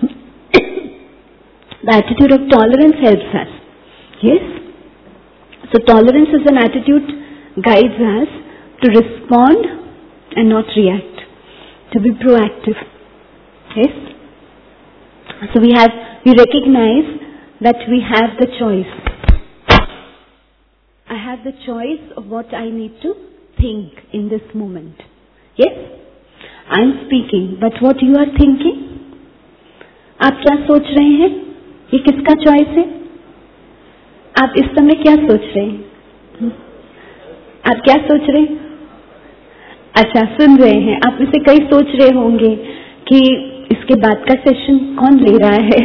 the attitude of tolerance helps us, yes. So tolerance is an attitude guides us to respond and not react, to be proactive. Yes? So we recognize that we have the choice. I have the choice of what I need to think in this moment. Yes? I'm speaking, but what you are thinking? आप क्या सोच रहे हैं? ये किसका choice है? आप इस समय क्या सोच रहे हैं? आप क्या सोच रहे हैं? अच्छा, सुन रहे हैं. आप में से कई सोच रहे होंगे कि इसके बाद का सेशन कौन ले रहा है?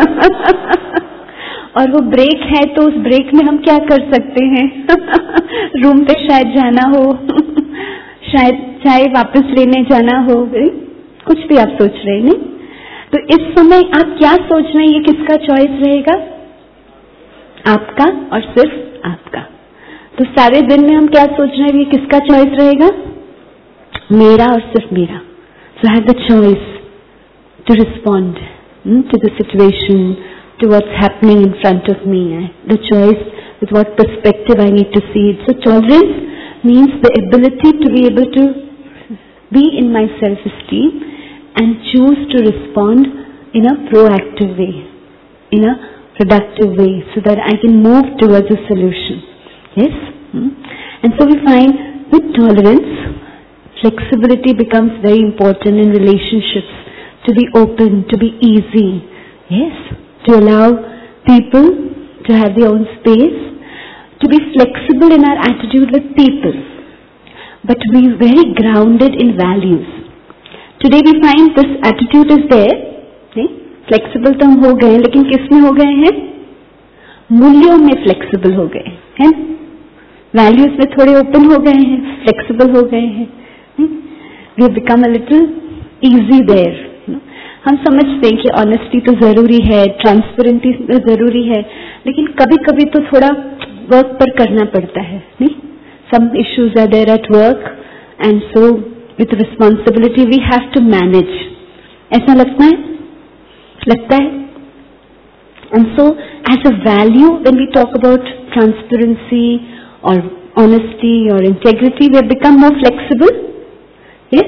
और वो ब्रेक है तो उस ब्रेक में हम क्या कर सकते हैं? रूम पे शायद जाना हो, शायद चाय वापस लेने जाना हो, कुछ भी आप सोच रहे हैं. नहीं? तो इस समय आप क्या सोच रहे हैं? ये किसका चॉइस रहेगा? आपका और सिर्फ आपका. तो सारे दिन में हम क्या सोच रहे हैं? ये किसका चॉइस रहेगा? मेरा और सिर्फ मेरा. So I have the choice to respond to the situation, to what's happening in front of me. The choice with what perspective I need to see it. So tolerance means the ability to be able to be in my self-esteem and choose to respond in a proactive way, in a productive way, so that I can move towards a solution. Yes? And so we find with tolerance, flexibility becomes very important in relationships, to be open, to be easy. Yes? To allow people to have their own space, to be flexible in our attitude with people, but to be very grounded in values. Today we find this attitude is there. Flexible तो हम हो गए, लेकिन किस में हो गए हैं? मूल्यों में flexible हो गए हैं. values में थोड़े open हो गए हैं, flexible हो गए हैं. We have become a little easy there. हम समझते हैं कि ऑनेस्टी तो जरूरी है, ट्रांसपेरेंसी तो जरूरी है, लेकिन कभी कभी तो थोड़ा वर्क पर करना पड़ता है, नहीं? Some issues are there at work, and so with responsibility we have to manage. ऐसा लगता है? And so as a value, when we talk about transparency or honesty or integrity, we have become more flexible. Yes?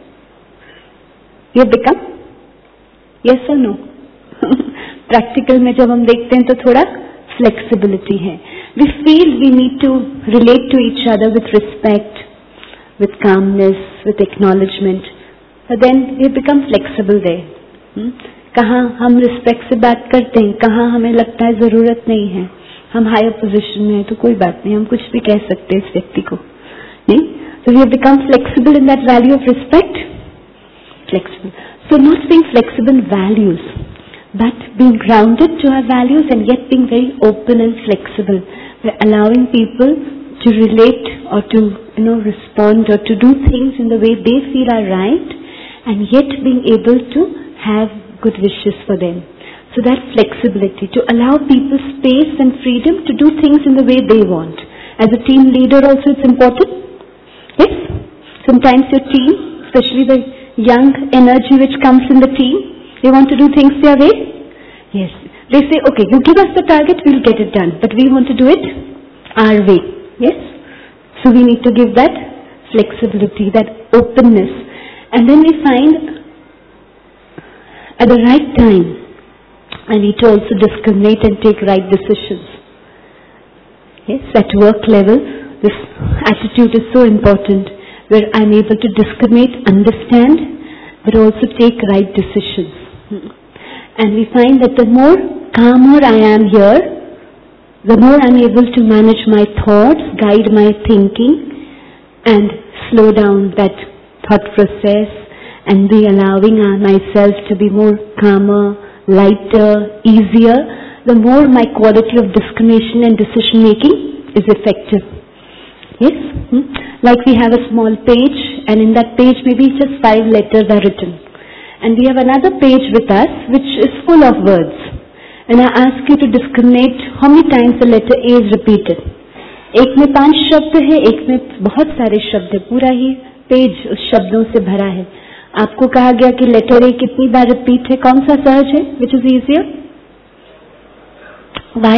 We have become? Yes or no? Practical में जब हम देखते हैं तो थोड़ा flexibility है. We feel we need to relate to each other with respect, with calmness, with acknowledgement. But then we become flexible there. कहाँ हम respect से बात करते हैं, कहाँ हमें लगता है ज़रूरत नहीं है, हम higher position में हैं तो कोई बात नहीं, हम कुछ भी कह सकते हैं इस व्यक्ति को, नहीं? So we have become flexible in that value of respect. Flexible. So not being flexible in values, but being grounded to our values and yet being very open and flexible. We're allowing people to relate or to respond or to do things in the way they feel are right, and yet being able to have good wishes for them. So that flexibility, to allow people space and freedom to do things in the way they want. As a team leader also it's important. Yes? Sometimes your team, especially the young energy which comes in the team, they want to do things their way. Yes. They say, okay, you give us the target, we'll get it done. But we want to do it our way. Yes? So we need to give that flexibility, that openness. And then we find at the right time, I need to also discriminate and take right decisions. Yes, at work level, this attitude is so important, where I'm able to discriminate, understand, but also take right decisions. And we find that the more calmer I am here, the more I'm able to manage my thoughts, guide my thinking, and slow down that thought process, and be allowing myself to be more calmer, lighter, easier, the more my quality of discrimination and decision making is effective. Yes? Like we have a small page, and in that page maybe just 5 letters are written. And we have another page with us which is full of words. And I ask you to discriminate how many times the letter A is repeated. एक में 5 शब्द है, एक में बहुत सारे शब्द है, पूरा ही पेज उस शब्दों से भरा है. आपको कहा गया कि लेटर A कितनी बार रिपीट है, कौन सा सहज है, which is easier? Why?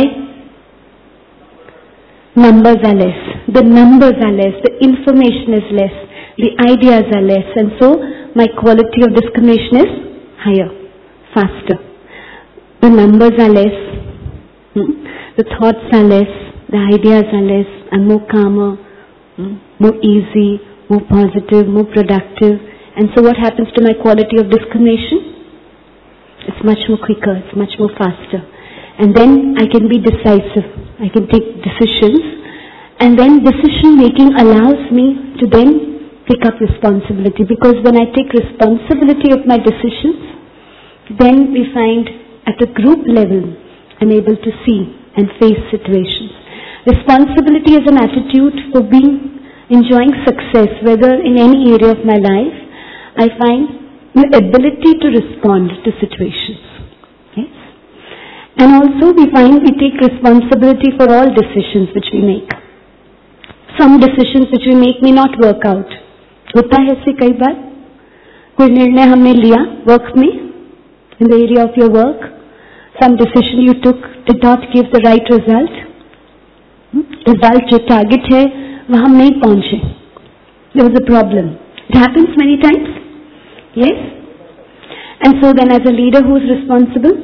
Numbers are less. The numbers are less. The information is less. The ideas are less. And so my quality of discrimination is higher, faster. The numbers are less. The thoughts are less. The ideas are less. I'm more calmer, more easy, more positive, more productive. And so what happens to my quality of discrimination? It's much more quicker. It's much more faster. And then I can be decisive. I can take decisions. And then decision making allows me to then pick up responsibility. Because when I take responsibility of my decisions, then we find at a group level, I'm able to see and face situations. Responsibility is an attitude for enjoying success, whether in any area of my life. I find the ability to respond to situations. Yes? And also we find we take responsibility for all decisions which we make. Some decisions which we make may not work out. होता है ऐसे कई बार. कोई निर्णय हमने लिया work में, in the area of your work. Some decision you took did not give the right result. Result जो target है वहाँ हम नहीं पहुँचे. There was a problem. It happens many times. Yes? And so then as a leader who is responsible,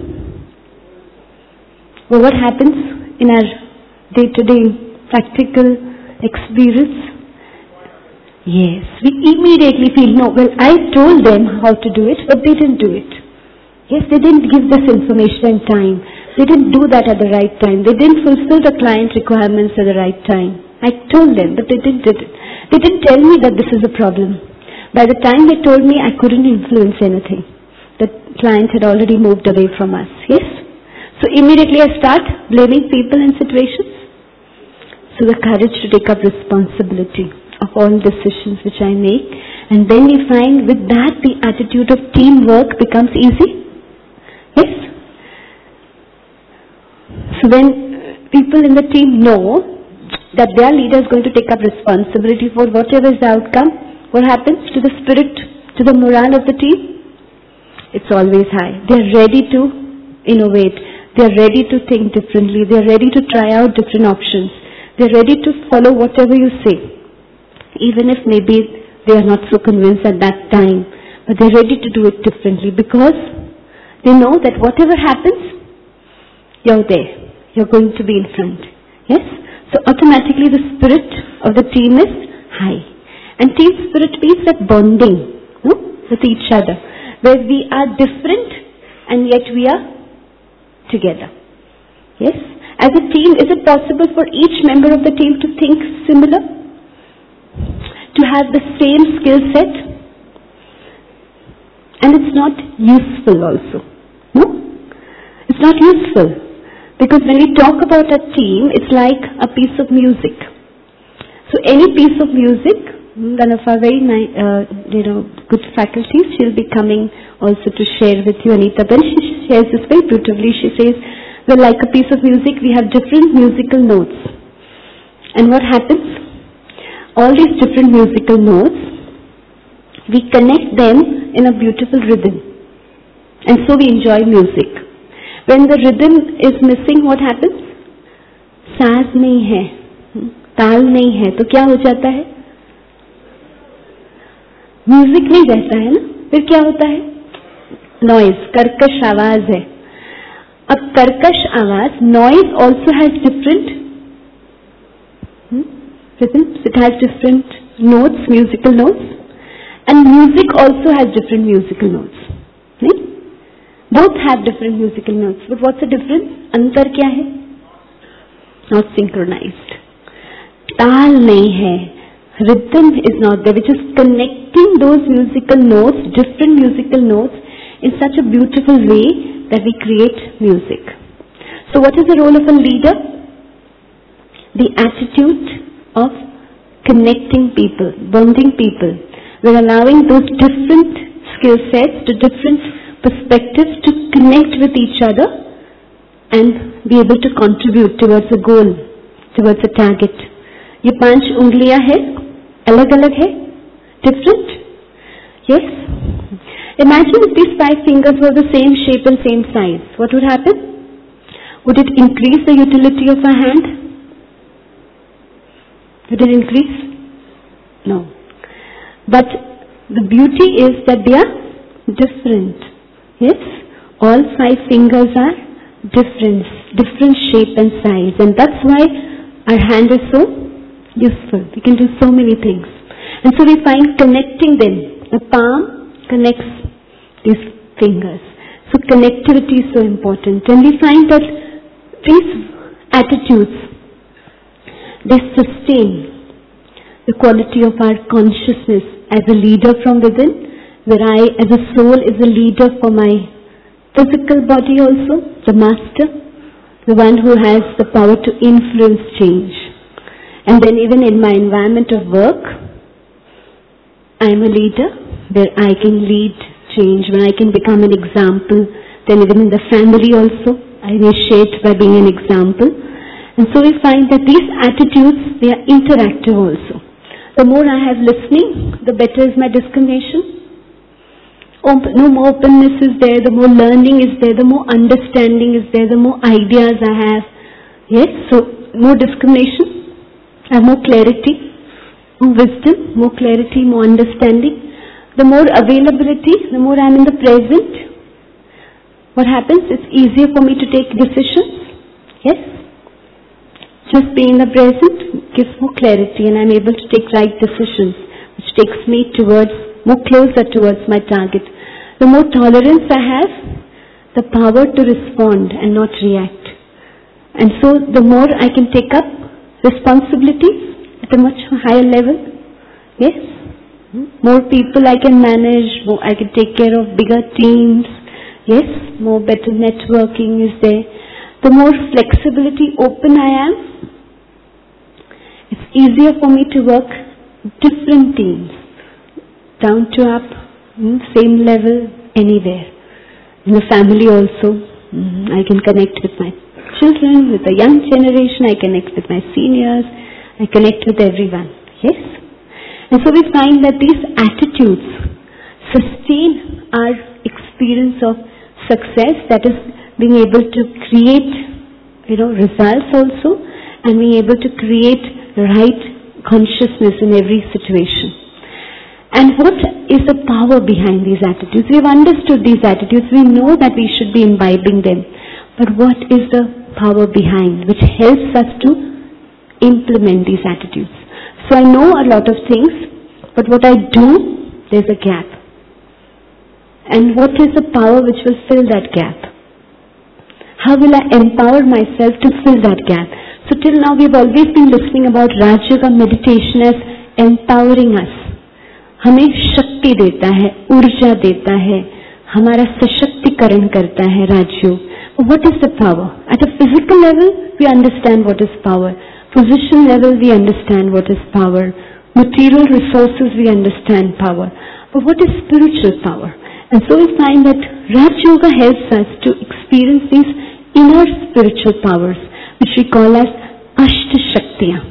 well, what happens in our day-to-day practical experience? Yes, we immediately feel, no, well, I told them how to do it, but they didn't do it. Yes, they didn't give this information in time. They didn't do that at the right time. They didn't fulfill the client requirements at the right time. I told them, but they didn't do it. They didn't tell me that this is a problem. By the time they told me, I couldn't influence anything. The client had already moved away from us. Yes? So immediately I start blaming people and situations. So the courage to take up responsibility of all decisions which I make. And then we find with that the attitude of teamwork becomes easy. Yes? So when people in the team know that their leader is going to take up responsibility for whatever is the outcome, what happens to the spirit, to the morale of the team? It's always high. They are ready to innovate. They are ready to think differently. They are ready to try out different options. They are ready to follow whatever you say. Even if maybe they are not so convinced at that time. But they are ready to do it differently because they know that whatever happens, you're there. You're going to be in front. Yes? So automatically the spirit of the team is high. And team spirit means that bonding with each other. Where we are different and yet we are together. Yes? As a team, is it possible for each member of the team to think similar? To have the same skill set? And it's not useful also. No? It's not useful. Because when we talk about a team, it's like a piece of music. So any piece of music, one of our very good faculties, she'll be coming also to share with you, Anita Ben. She shares this very beautifully. She says, well, like a piece of music, we have different musical notes. And what happens? All these different musical notes, we connect them in a beautiful rhythm. And so we enjoy music. When the rhythm is missing, what happens? साज नहीं है, ताल नहीं है, तो क्या हो जाता है? म्यूजिक नहीं रहता है ना? फिर क्या होता है? नॉइज, कर्कश आवाज है. अब कर्कश आवाज, noise also has different rhythms. It has different notes, musical notes, and music also has different musical notes. Right? Both have different musical notes, but what's the difference? अंतर क्या है? Not synchronized. ताल नहीं है. Rhythm is not there, which is connecting those musical notes, different musical notes, in such a beautiful way that we create music. So what is the role of a leader? The attitude of connecting people, bonding people. We're allowing those different skill sets to different perspectives to connect with each other and be able to contribute towards a goal, towards a target. ये 5 उंगलियां है, अलग अलग है, different. Yes? Imagine if these 5 fingers were the same shape and same size. What would happen? Would it increase the utility of a hand? Would it increase? No. But the beauty is that they are different. Yes? All 5 fingers are different shape and size. And that's why our hand is so useful. We can do so many things. And so we find connecting them. The palm connects these fingers. So connectivity is so important. And we find that these attitudes, they sustain the quality of our consciousness as a leader from within, where I as a soul is a leader for my physical body also, the master, the one who has the power to influence change. And then even in my environment of work, I am a leader where I can lead change, where I can become an example. Then even in the family also, I initiate by being an example. And so we find that these attitudes, they are interactive also. The more I have listening, the better is my discrimination. No more openness is there, the more learning is there, the more understanding is there, the more ideas I have. Yes, so more discrimination, I have more clarity, more wisdom, more clarity, more understanding. The more availability, the more I am in the present. What happens? It's easier for me to take decisions. Yes? Just being in the present gives more clarity and I'm able to take right decisions, which takes me closer towards my target. The more tolerance I have, the power to respond and not react. And so the more I can take up responsibilities at a much higher level. Yes? More people I can manage, more I can take care of bigger teams. Yes? More better networking is there. The more flexibility, open I am, It's easier for me to work different teams, down to up, same level, anywhere. In the family also, I can connect with my children, with the young generation, I connect with my seniors, I connect with everyone. Yes? And so we find that these attitudes sustain our experience of success, that is being able to create, results also, and being able to create right consciousness in every situation. And what is the power behind these attitudes? We've understood these attitudes. We know that we should be imbibing them. But what is the power behind which helps us to implement these attitudes? So I know a lot of things, but what I do, there's a gap. And what is the power which will fill that gap? How will I empower myself to fill that gap? So till now we've always been listening about Raj Yoga meditation as empowering us. हमें शक्ति देता है, ऊर्जा देता है, हमारा सशक्तिकरण करता है राजयोग. What is the power? At a physical level, we understand what is power. Position level, we understand what is power. Material resources, we understand power. But what is spiritual power? And so we find that Raj Yoga helps us to experience these inner spiritual powers, which we call as Ashta Shaktiya.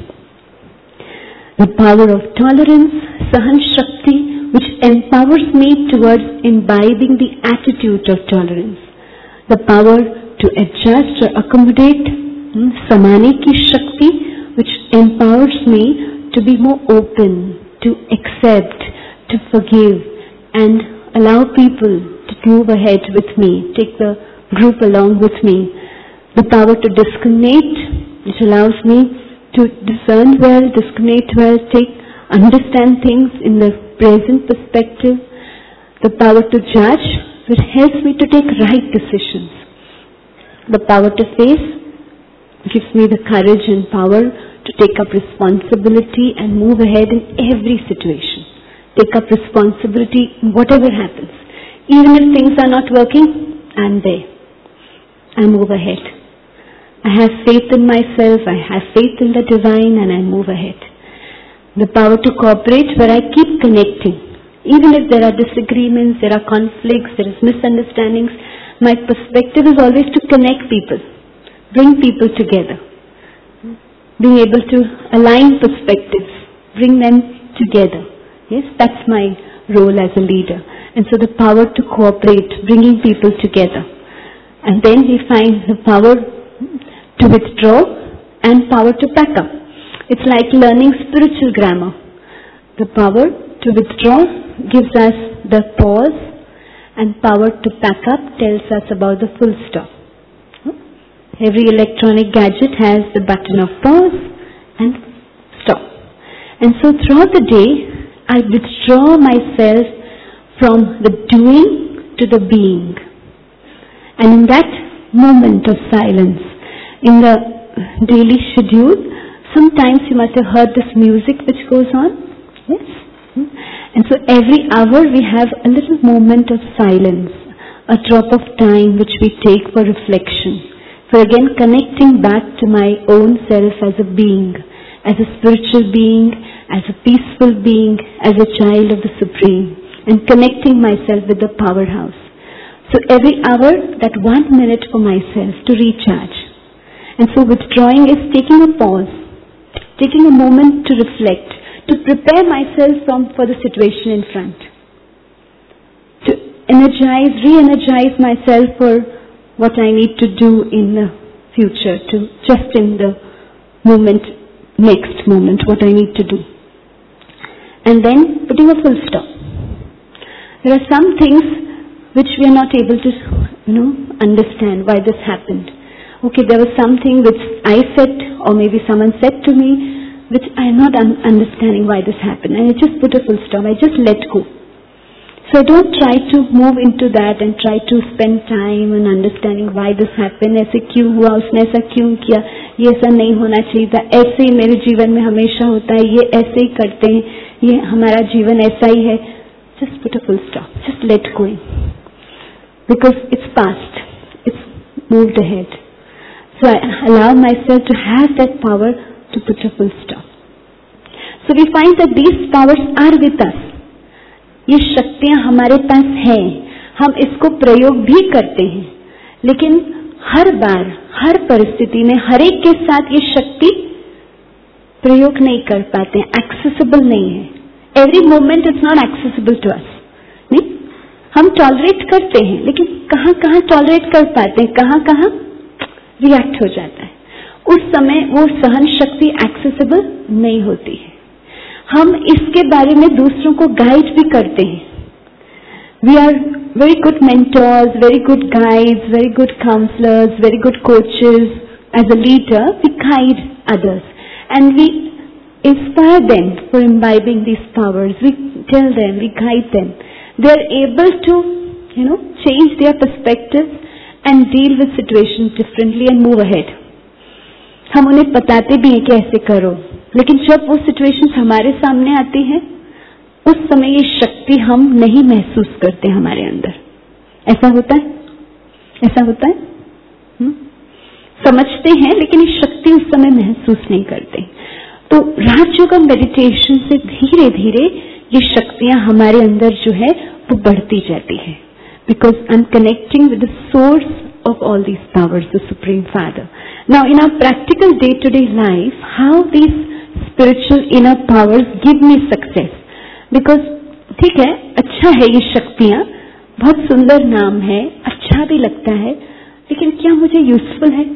The power of tolerance, Sahan Shakti, which empowers me towards imbibing the attitude of tolerance. The power to adjust or accommodate, Samani ki Shakti, which empowers me to be more open, to accept, to forgive, and allow people to move ahead with me, take the group along with me. The power to discriminate, which allows me to discern well, discriminate well, understand things in the present perspective. The power to judge, which helps me to take right decisions. The power to face gives me the courage and power to take up responsibility and move ahead in every situation. Take up responsibility in whatever happens. Even if things are not working, I'm there. I move ahead. I have faith in myself, I have faith in the divine, and I move ahead. The power to cooperate, where I keep connecting. Even if there are disagreements, there are conflicts, there is misunderstandings, my perspective is always to connect people, bring people together. Being able to align perspectives, bring them together. Yes, that's my role as a leader. And so the power to cooperate, bringing people together. And then we find the power to withdraw and power to pack up. It's like learning spiritual grammar. The power to withdraw gives us the pause, and power to pack up tells us about the full stop. Every electronic gadget has the button of pause and stop. And so throughout the day, I withdraw myself from the doing to the being. And in that moment of silence, in the daily schedule, sometimes you must have heard this music which goes on. Yes? And so every hour we have a little moment of silence, a drop of time which we take for reflection. So again, connecting back to my own self as a being, as a spiritual being, as a peaceful being, as a child of the Supreme, and connecting myself with the powerhouse. So every hour, that 1 minute for myself to recharge. And so withdrawing is taking a pause, taking a moment to reflect, to prepare myself for the situation in front. To re-energize myself for what I need to do in the future, to just in the next moment, what I need to do. And then putting a full stop. There are some things which we are not able to, understand why this happened. Okay, there was something which I said, or maybe someone said to me, which I am not understanding why this happened. And I just put a full stop. I just let go. So I don't try to move into that and try to spend time in understanding why this happened, ऐसे क्यों हुआ, उसने ऐसा क्यों किया, ये ऐसा नहीं होना चाहिए था, ऐसे ही मेरे जीवन में हमेशा होता है, ये ऐसे ही करते हैं, ये हमारा जीवन ऐसा ही है. Just put a full stop. Just let go. Because it's past. It's moved ahead. So I allow myself to have that power to put a full stop. So we find that these powers are with us. ये शक्तियां हमारे पास हैं, हम इसको प्रयोग भी करते हैं, लेकिन हर बार, हर परिस्थिति में, हर एक के साथ ये शक्ति प्रयोग नहीं कर पाते हैं, एक्सेसिबल नहीं है. Every moment is not accessible to us. नहीं, हम टॉलरेट करते हैं, लेकिन कहाँ कहाँ टॉलरेट कर पाते हैं, कहाँ कहाँ रिएक्ट हो जाता है. उस समय वो सहन शक्ति एक्सेसिबल नहीं होती है. हम इसके बारे में दूसरों को गाइड भी करते हैं. We are very good mentors, very good guides, very good counsellors, very good coaches. As a leader we guide others and we inspire them for imbibing these powers. We tell them, we guide them. They are able to, change their perspectives and deal with situations differently and move ahead. हम उन्हें बताते भी हैं कि ऐसे करो, लेकिन जब वो सिचुएशंस हमारे सामने आती हैं, उस समय ये शक्ति हम नहीं महसूस करते हमारे अंदर. ऐसा होता है, ऐसा होता है. समझते हैं लेकिन ये शक्ति उस समय महसूस नहीं करते. तो राजयोगा मेडिटेशन से धीरे धीरे ये शक्तियां हमारे अंदर जो है वो बढ़ती जाती है. Because I am connecting with the source of all these powers, the Supreme Father. Now in our practical day-to-day life, how these spiritual inner powers give me success? Because ठीक है, अच्छा है ये शक्तियाँ, बहुत सुंदर नाम है, अच्छा भी लगता है, लेकिन क्या मुझे यूजफुल है?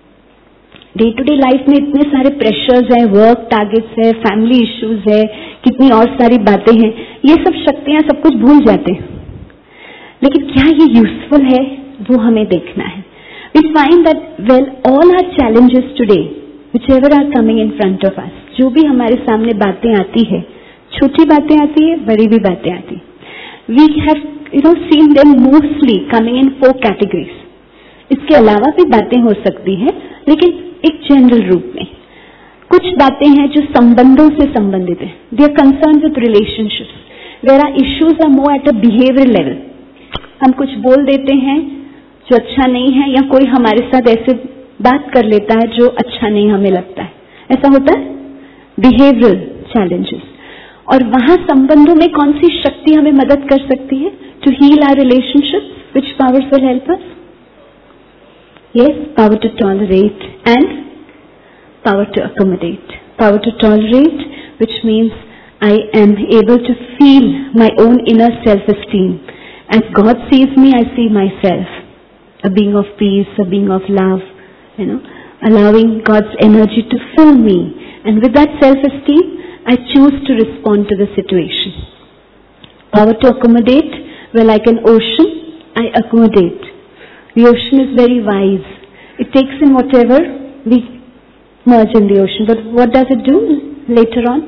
डे टू डे लाइफ में इतने सारे प्रेशर्स हैं, वर्क टारगेट्स है, फैमिली इश्यूज है, कितनी और सारी बातें हैं, ये सब शक्तियाँ सब कुछ भूल जाते हैं. लेकिन क्या ये यूजफुल है, वो हमें देखना है. We find that all our challenges today, whichever are coming in front of us, जो भी हमारे सामने बातें आती है, छोटी बातें आती है, बड़ी भी बातें आती है, we have seen them mostly coming in 4 categories. इसके अलावा भी बातें हो सकती है, लेकिन एक जनरल रूप में कुछ बातें हैं जो संबंधों से संबंधित है. They are concerned with relationships. There are issues are more at a behavioral level. हम कुछ बोल देते हैं जो अच्छा नहीं है, या कोई हमारे साथ ऐसे बात कर लेता है जो अच्छा नहीं हमें लगता है. ऐसा होता है, बिहेवियरल चैलेंजेस. और वहां संबंधों में कौन सी शक्ति हमें मदद कर सकती है to heal our relationships? Which powers will help us? Yes, power to tolerate and power to accommodate. Power to tolerate, which means I am able to feel my own inner self esteem. As God sees me, I see myself. A being of peace, a being of love, allowing God's energy to fill me. And with that self-esteem, I choose to respond to the situation. Power to accommodate, like an ocean, I accommodate. The ocean is very wise. It takes in whatever we merge in the ocean. But what does it do later on?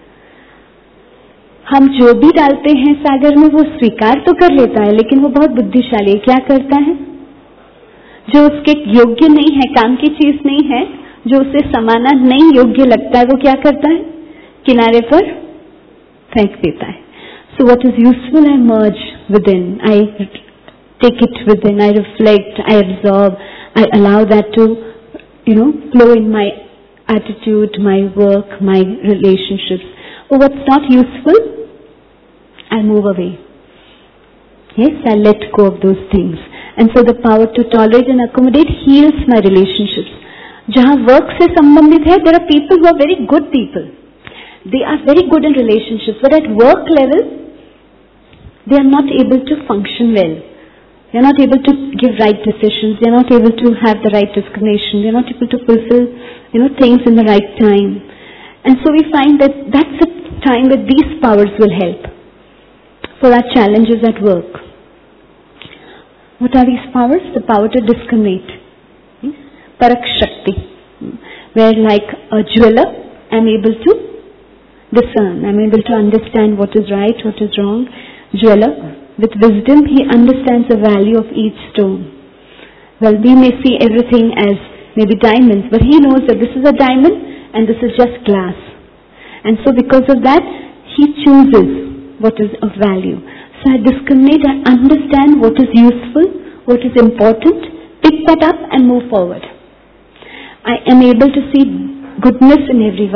हम जो भी डालते हैं सागर में वो स्वीकार तो कर लेता है, लेकिन वो बहुत बुद्धिशाली है. क्या करता है? जो उसके योग्य नहीं है, काम की चीज नहीं है, जो उसे समाना नहीं योग्य लगता है, वो क्या करता है? किनारे पर फेंक देता है. So what is useful I merge within, I take it within, I reflect, I absorb, I allow that to flow in my attitude, my work, my relationships. What's not useful, I move away. Yes, I let go of those things. And so the power to tolerate and accommodate heals my relationships. जहाँ work से संबंधित है, there are people who are very good people. They are very good in relationships, but at work level, they are not able to function well. They are not able to give right decisions. They are not able to have the right discrimination. They are not able to fulfill, things in the right time. And so we find that that's a time that these powers will help for our challenges at work. What are these powers? The power to discriminate. Parak Shakti. Where like a jeweler, I am able to discern. I am able to understand what is right, what is wrong. Jeweler, with wisdom, he understands the value of each stone. Well, we may see everything as maybe diamonds, but he knows that this is a diamond and this is just glass. And so because of that, he chooses what is of value. So I discriminate, I understand what is useful, what is important, pick that up and move forward. I am able to see goodness in everyone.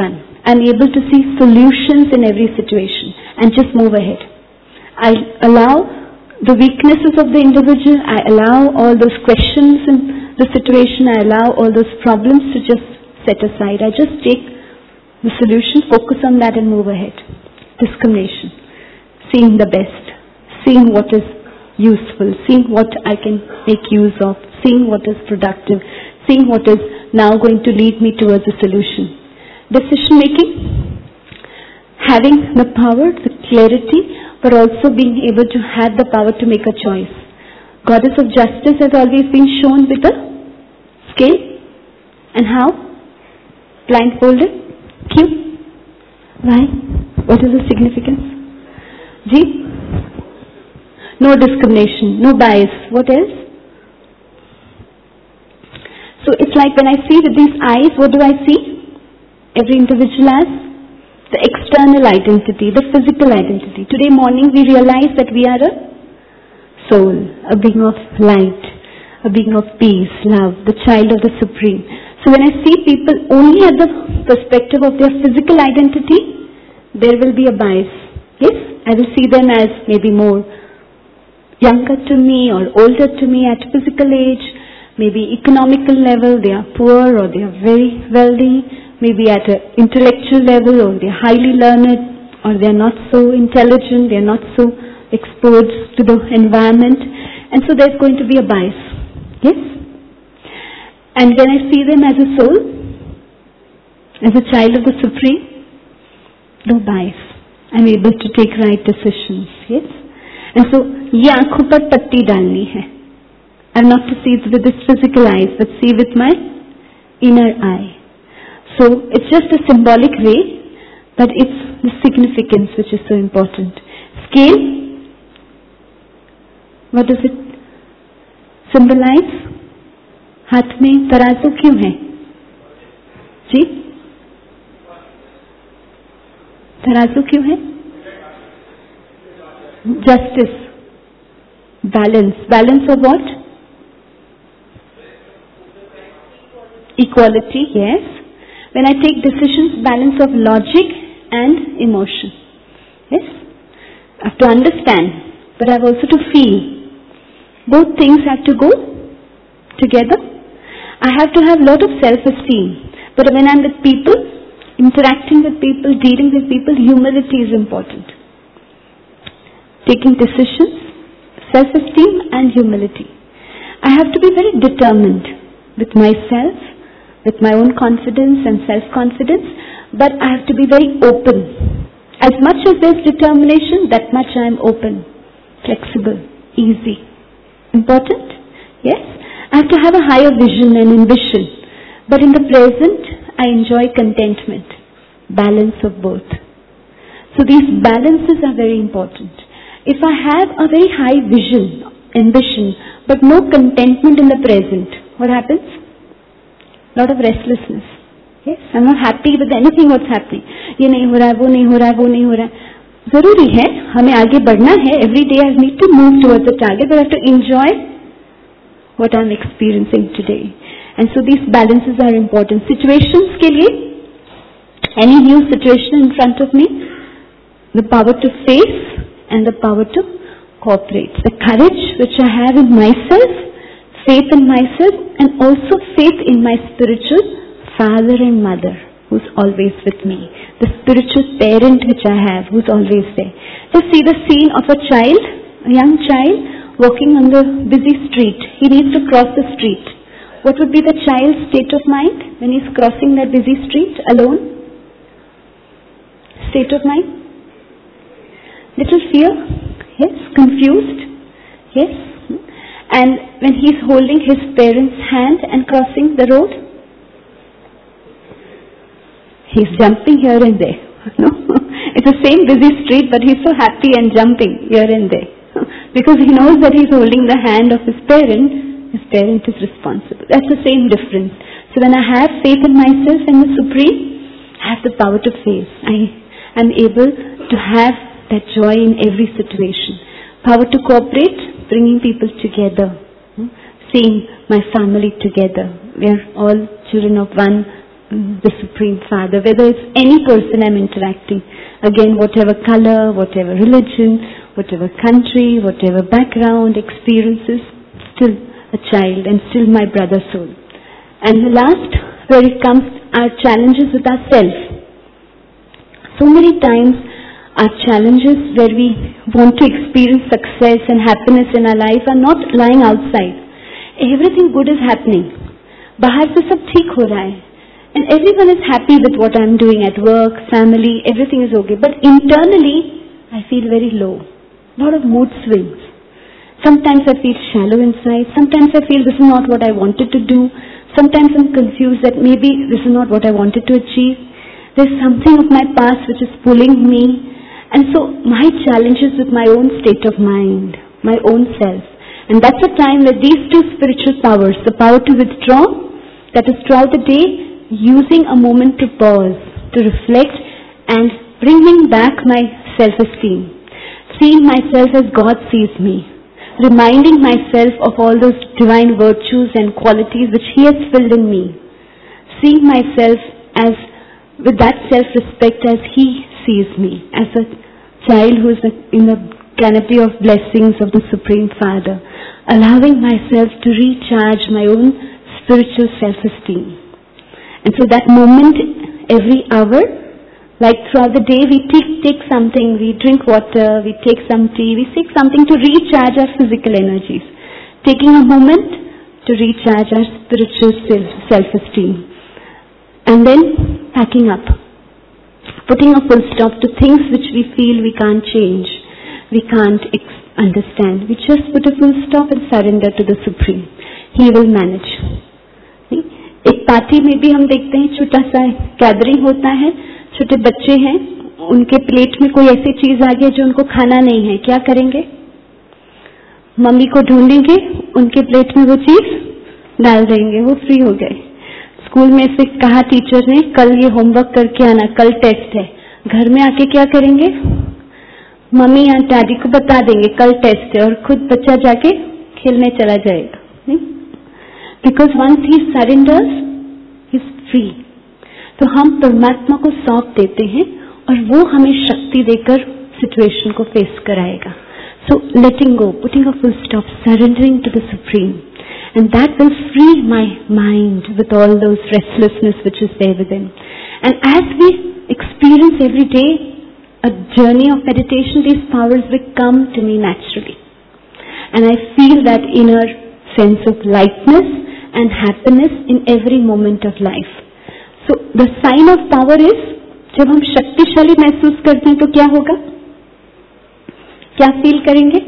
I'm able to see solutions in every situation and just move ahead. I allow the weaknesses of the individual, I allow all those questions in the situation, I allow all those problems to just set aside. I just take the solution, focus on that and move ahead. Discrimination. Seeing the best. Seeing what is useful. Seeing what I can make use of. Seeing what is productive. Seeing what is now going to lead me towards a solution. Decision making. Having the power, the clarity, but also being able to have the power to make a choice. Goddess of justice has always been shown with a scale. And how? Blindfolded. Q. Why? What is the significance? G. No discrimination, no bias. What else? So it's like when I see with these eyes, what do I see? Every individual as the external identity, the physical identity. Today morning we realized that we are a soul, a being of light, a being of peace, love, the child of the Supreme. So when I see people only at the perspective of their physical identity, there will be a bias. Yes, I will see them as maybe more younger to me or older to me at physical age, maybe economical level, they are poor or they are very wealthy, maybe at an intellectual level or they are highly learned or they are not so intelligent, they are not so exposed to the environment, and so there's going to be a bias. Yes? And when I see them as a soul, as a child of the Supreme, no bias. I'm able to take right decisions. Yes? And so, ये आँखों पर पट्टी डालनी है. I'm not to see it with this physical eyes, but see with my inner eye. So, it's just a symbolic way, but it's the significance which is so important. Scale, what does it symbolize? हाथ में तराजू क्यों है? जी? तराजू क्यों है? Justice, balance. Balance of what? Equality, yes. When I take decisions, balance of logic and emotion. Yes? I have to understand, but I have also to feel. Both things have to go together. I have to have a lot of self-esteem. But when I'm with people, interacting with people, dealing with people, humility is important. Taking decisions, self-esteem and humility. I have to be very determined with myself, with my own confidence and self-confidence, but I have to be very open. As much as there's determination, that much I am open, flexible, easy. Important? Yes? I have to have a higher vision and ambition. But in the present, I enjoy contentment, balance of both. So these balances are very important. If I have a very high vision, ambition, but no contentment in the present, what happens? A lot of restlessness. Yes, I'm not happy with anything what's happening. ये नहीं हो रहा है, वो नहीं हो रहा है, वो नहीं हो रहा है. जरूरी है, हमें आगे बढ़ना है. Every day I need to move towards the target, but I have to enjoy what I'm experiencing today. And so these balances are important. Situations के लिए, any new situation in front of me, the power to face and the power to cooperate. The courage which I have in myself, faith in myself, and also faith in my spiritual father and mother who's always with me. The spiritual parent which I have who's always there. Just see the scene of a child, a young child walking on the busy street. He needs to cross the street. What would be the child's state of mind when he's crossing that busy street alone? State of mind? Little fear, yes, confused, yes. And when he's holding his parents' hand and crossing the road, he's jumping here and there. No, it's the same busy street, but he's so happy and jumping here and there because he knows that he's holding the hand of his parent is responsible. That's the same difference. So when I have faith in myself and the Supreme, I have the power to face. I am able to have that joy in every situation. Power to cooperate, bringing people together, seeing my family together. We are all children of one the Supreme Father, whether it's any person I'm interacting. Again, whatever color, whatever religion, whatever country, whatever background, experiences, still a child and still my brother soul. And the last, where it comes, our challenges with ourselves. So many times, our challenges where we want to experience success and happiness in our life are not lying outside. Everything good is happening. बाहर से सब ठीक हो रहा है. And everyone is happy with what I'm doing at work, family, everything is okay. But internally, I feel very low. A lot of mood swings. Sometimes I feel shallow inside. Sometimes I feel this is not what I wanted to do. Sometimes I'm confused that maybe this is not what I wanted to achieve. There's something of my past which is pulling me. And so my challenge is with my own state of mind, my own self. And that's a time where these two spiritual powers, the power to withdraw, that is throughout the day, using a moment to pause, to reflect and bringing back my self-esteem. Seeing myself as God sees me. Reminding myself of all those divine virtues and qualities which He has filled in me. Seeing myself as, with that self-respect as He sees me. As a child who is in the canopy of blessings of the Supreme Father. Allowing myself to recharge my own spiritual self-esteem. And so that moment, every hour, like throughout the day, we take something, we drink water, we take some tea, we take something to recharge our physical energies. Taking a moment to recharge our spiritual self-esteem. And then packing up. Putting a full stop to things which we feel we can't change, we can't understand. We just put a full stop and surrender to the Supreme. He will manage. एक party में भी हम देखते हैं छोटा सा gathering होता है, छोटे बच्चे हैं, उनके प्लेट में कोई ऐसी चीज आ गई जो उनको खाना नहीं है, क्या करेंगे? मम्मी को ढूंढेंगे, उनके प्लेट में वो चीज डाल देंगे, वो फ्री हो गए. स्कूल में से कहा टीचर ने कल ये होमवर्क करके आना, कल टेस्ट है. घर में आके क्या करेंगे? मम्मी या डैडी को बता देंगे कल टेस्ट है और खुद बच्चा जाके खेलने चला जाएगा. Because once he surrenders, he is free. तो हम परमात्मा को सौंप देते हैं और वो हमें शक्ति देकर सिचुएशन को फेस कराएगा. So letting go, putting a full stop, surrendering to the Supreme. And that will free my mind with all those restlessness which is there within. And as we experience every day a journey of meditation, these powers will come to me naturally. And I feel that inner sense of lightness and happiness in every moment of life. So the sign of power is, जब हम शक्तिशाली महसूस करते हैं तो क्या होगा? क्या फील करेंगे?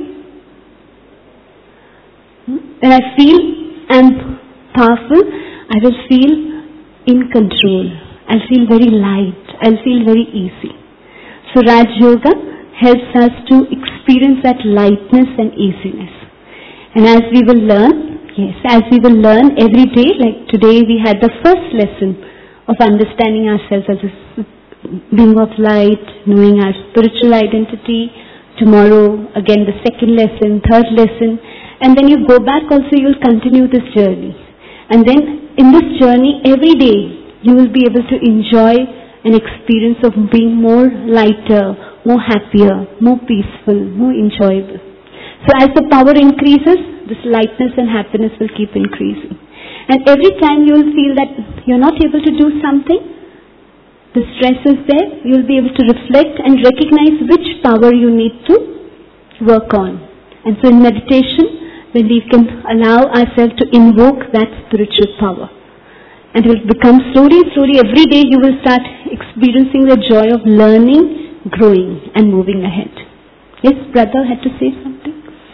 When I feel I'm powerful, I will feel in control. I'll feel very light. I'll feel very easy. So Raj Yoga helps us to experience that lightness and easiness. And as we will learn, as we will learn every day, like today we had the first lesson of understanding ourselves as a being of light, knowing our spiritual identity. Tomorrow, again the second lesson, third lesson. And then you go back also, you will continue this journey. And then in this journey, every day, you will be able to enjoy an experience of being more lighter, more happier, more peaceful, more enjoyable. So as the power increases, this lightness and happiness will keep increasing. And every time you will feel that you're not able to do something, the stress is there, you will be able to reflect and recognize which power you need to work on. And so in meditation, when we can allow ourselves to invoke that spiritual power. And it will become slowly, every day you will start experiencing the joy of learning, growing and moving ahead. Yes, brother had to say something?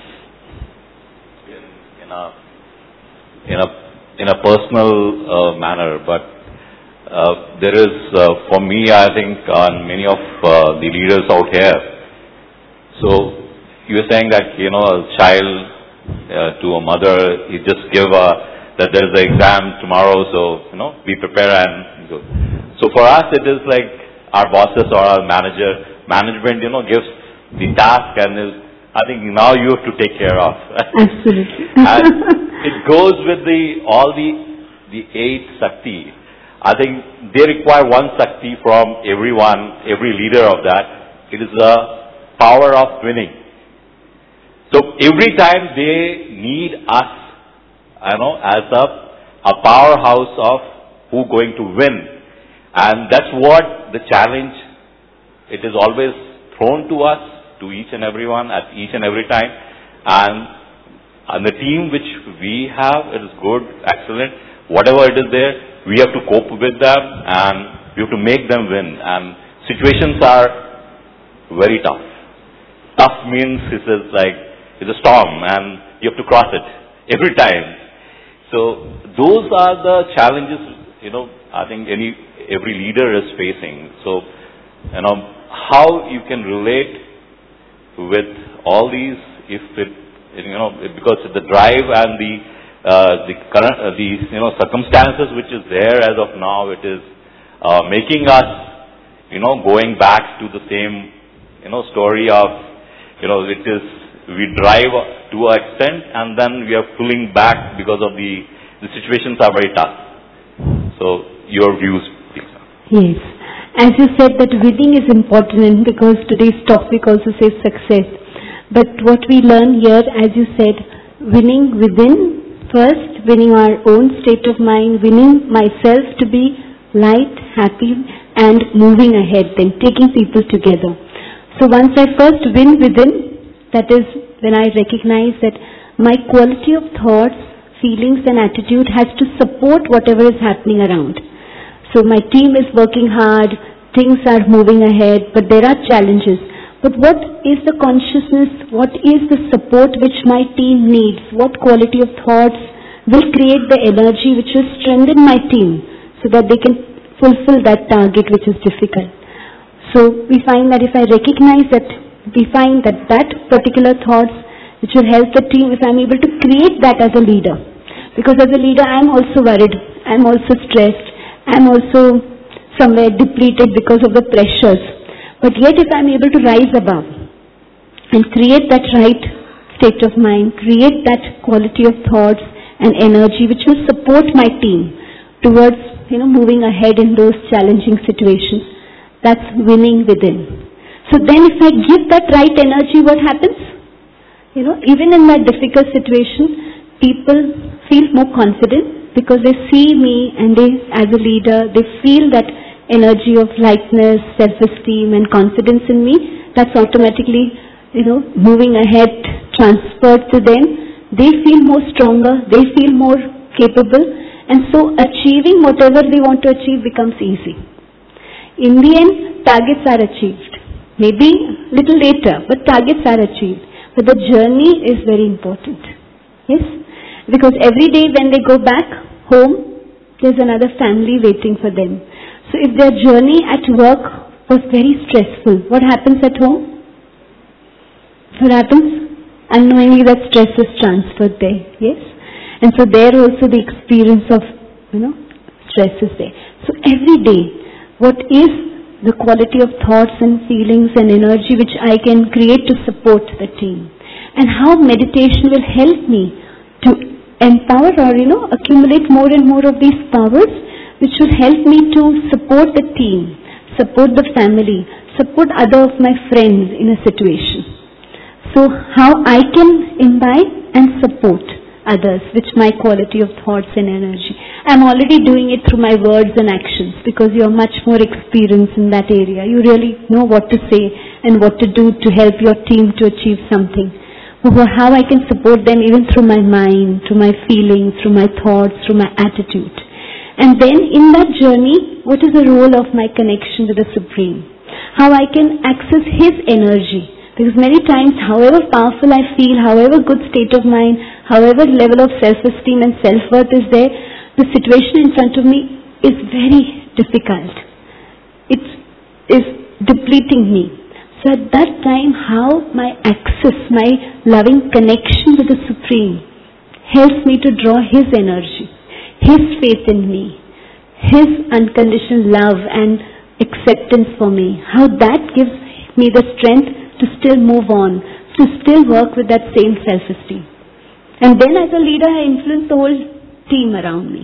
In a personal manner, but there is, for me, I think, on many of the leaders out here. So you were saying that, a child to a mother, you just give that there is an exam tomorrow, so, we prepare and go. So for us, it is like our bosses or our management, gives the task and I think now you have to take care of. Absolutely. And it goes with all the 8 Shakti. I think they require one Shakti from everyone, every leader of that. It is the power of winning. So every time they need us, as a powerhouse of who going to win. And that's what the challenge, it is always thrown to us, to each and everyone at each and every time. And the team which we have, it is good, excellent. Whatever it is there, we have to cope with them and we have to make them win. And situations are very tough. Tough means it's a storm and you have to cross it every time. So those are the challenges, I think every leader is facing. So, how you can relate with all these, because the drive and the current, circumstances which is there as of now, it is making us, going back to the same, story of, it is, we drive to an extent and then we are pulling back because of the situations are very tough. So, your views, please. Yes. As you said that winning is important because today's topic also says success. But what we learn here, as you said, winning within first, winning our own state of mind, winning myself to be light, happy and moving ahead, then taking people together. So once I first win within, that is when I recognize that my quality of thoughts, feelings and attitude has to support whatever is happening around. So my team is working hard, things are moving ahead, but there are challenges. But what is the consciousness, what is the support which my team needs? What quality of thoughts will create the energy which will strengthen my team so that they can fulfill that target which is difficult? So we find that if I recognize that, we find that that particular thoughts which will help the team, if I'm able to create that as a leader. Because as a leader, I'm also worried, I'm also stressed, I'm also somewhere depleted because of the pressures. But yet if I'm able to rise above and create that right state of mind, create that quality of thoughts and energy which will support my team towards, moving ahead in those challenging situations, that's winning within. So then if I give that right energy, what happens? Even in that difficult situation, people feel more confident because they see me and they, as a leader, they feel that energy of lightness, self-esteem and confidence in me. That's automatically, moving ahead, transferred to them. They feel more stronger, they feel more capable, and so achieving whatever they want to achieve becomes easy. In the end, targets are achieved. Maybe little later, but targets are achieved. But the journey is very important. Yes? Because every day when they go back home, there's another family waiting for them. So if their journey at work was very stressful, what happens at home? What happens? Unknowingly that stress is transferred there. Yes? And so there also the experience of, stress is there. So every day, what is the quality of thoughts and feelings and energy which I can create to support the team? And how meditation will help me to empower or, accumulate more and more of these powers which will help me to support the team, support the family, support other of my friends in a situation. So how I can imbibe and support others with my quality of thoughts and energy. I'm already doing it through my words and actions because you're much more experienced in that area. You really know what to say and what to do to help your team to achieve something. How I can support them even through my mind, through my feelings, through my thoughts, through my attitude. And then in that journey, what is the role of my connection with the Supreme? How I can access His energy. Because many times, however powerful I feel, however good state of mind, however level of self-esteem and self-worth is there, the situation in front of me is very difficult. It is depleting me. So at that time, how my access, my loving connection with the Supreme helps me to draw His energy, His faith in me, His unconditional love and acceptance for me. How that gives me the strength to still move on, to still work with that same self-esteem. And then as a leader, I influence the whole team around me.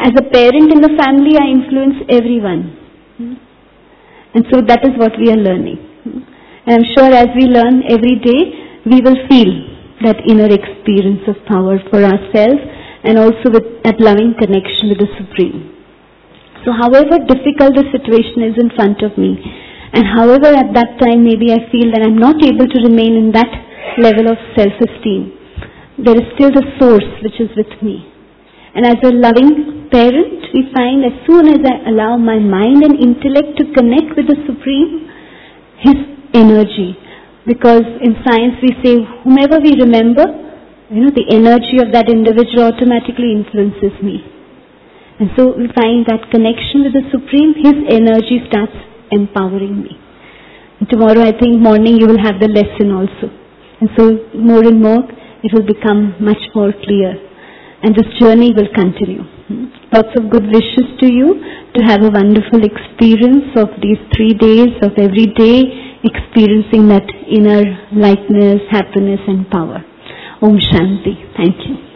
as a parent in the family, I influence everyone. And so that is what we are learning. And I'm sure as we learn every day, we will feel that inner experience of power for ourselves and also with that loving connection with the Supreme. So however difficult the situation is in front of me, and however at that time maybe I feel that I'm not able to remain in that level of self-esteem, there is still the source which is with me. And as a loving parent, we find as soon as I allow my mind and intellect to connect with the Supreme, His energy, because in science we say whomever we remember, the energy of that individual automatically influences me. And so we find that connection with the Supreme, His energy starts empowering me. And tomorrow I think morning you will have the lesson also. And so more and more it will become much more clear. And this journey will continue. Lots of good wishes to you to have a wonderful experience of these 3 days of every day experiencing that inner lightness, happiness and power. Om Shanti. Thank you.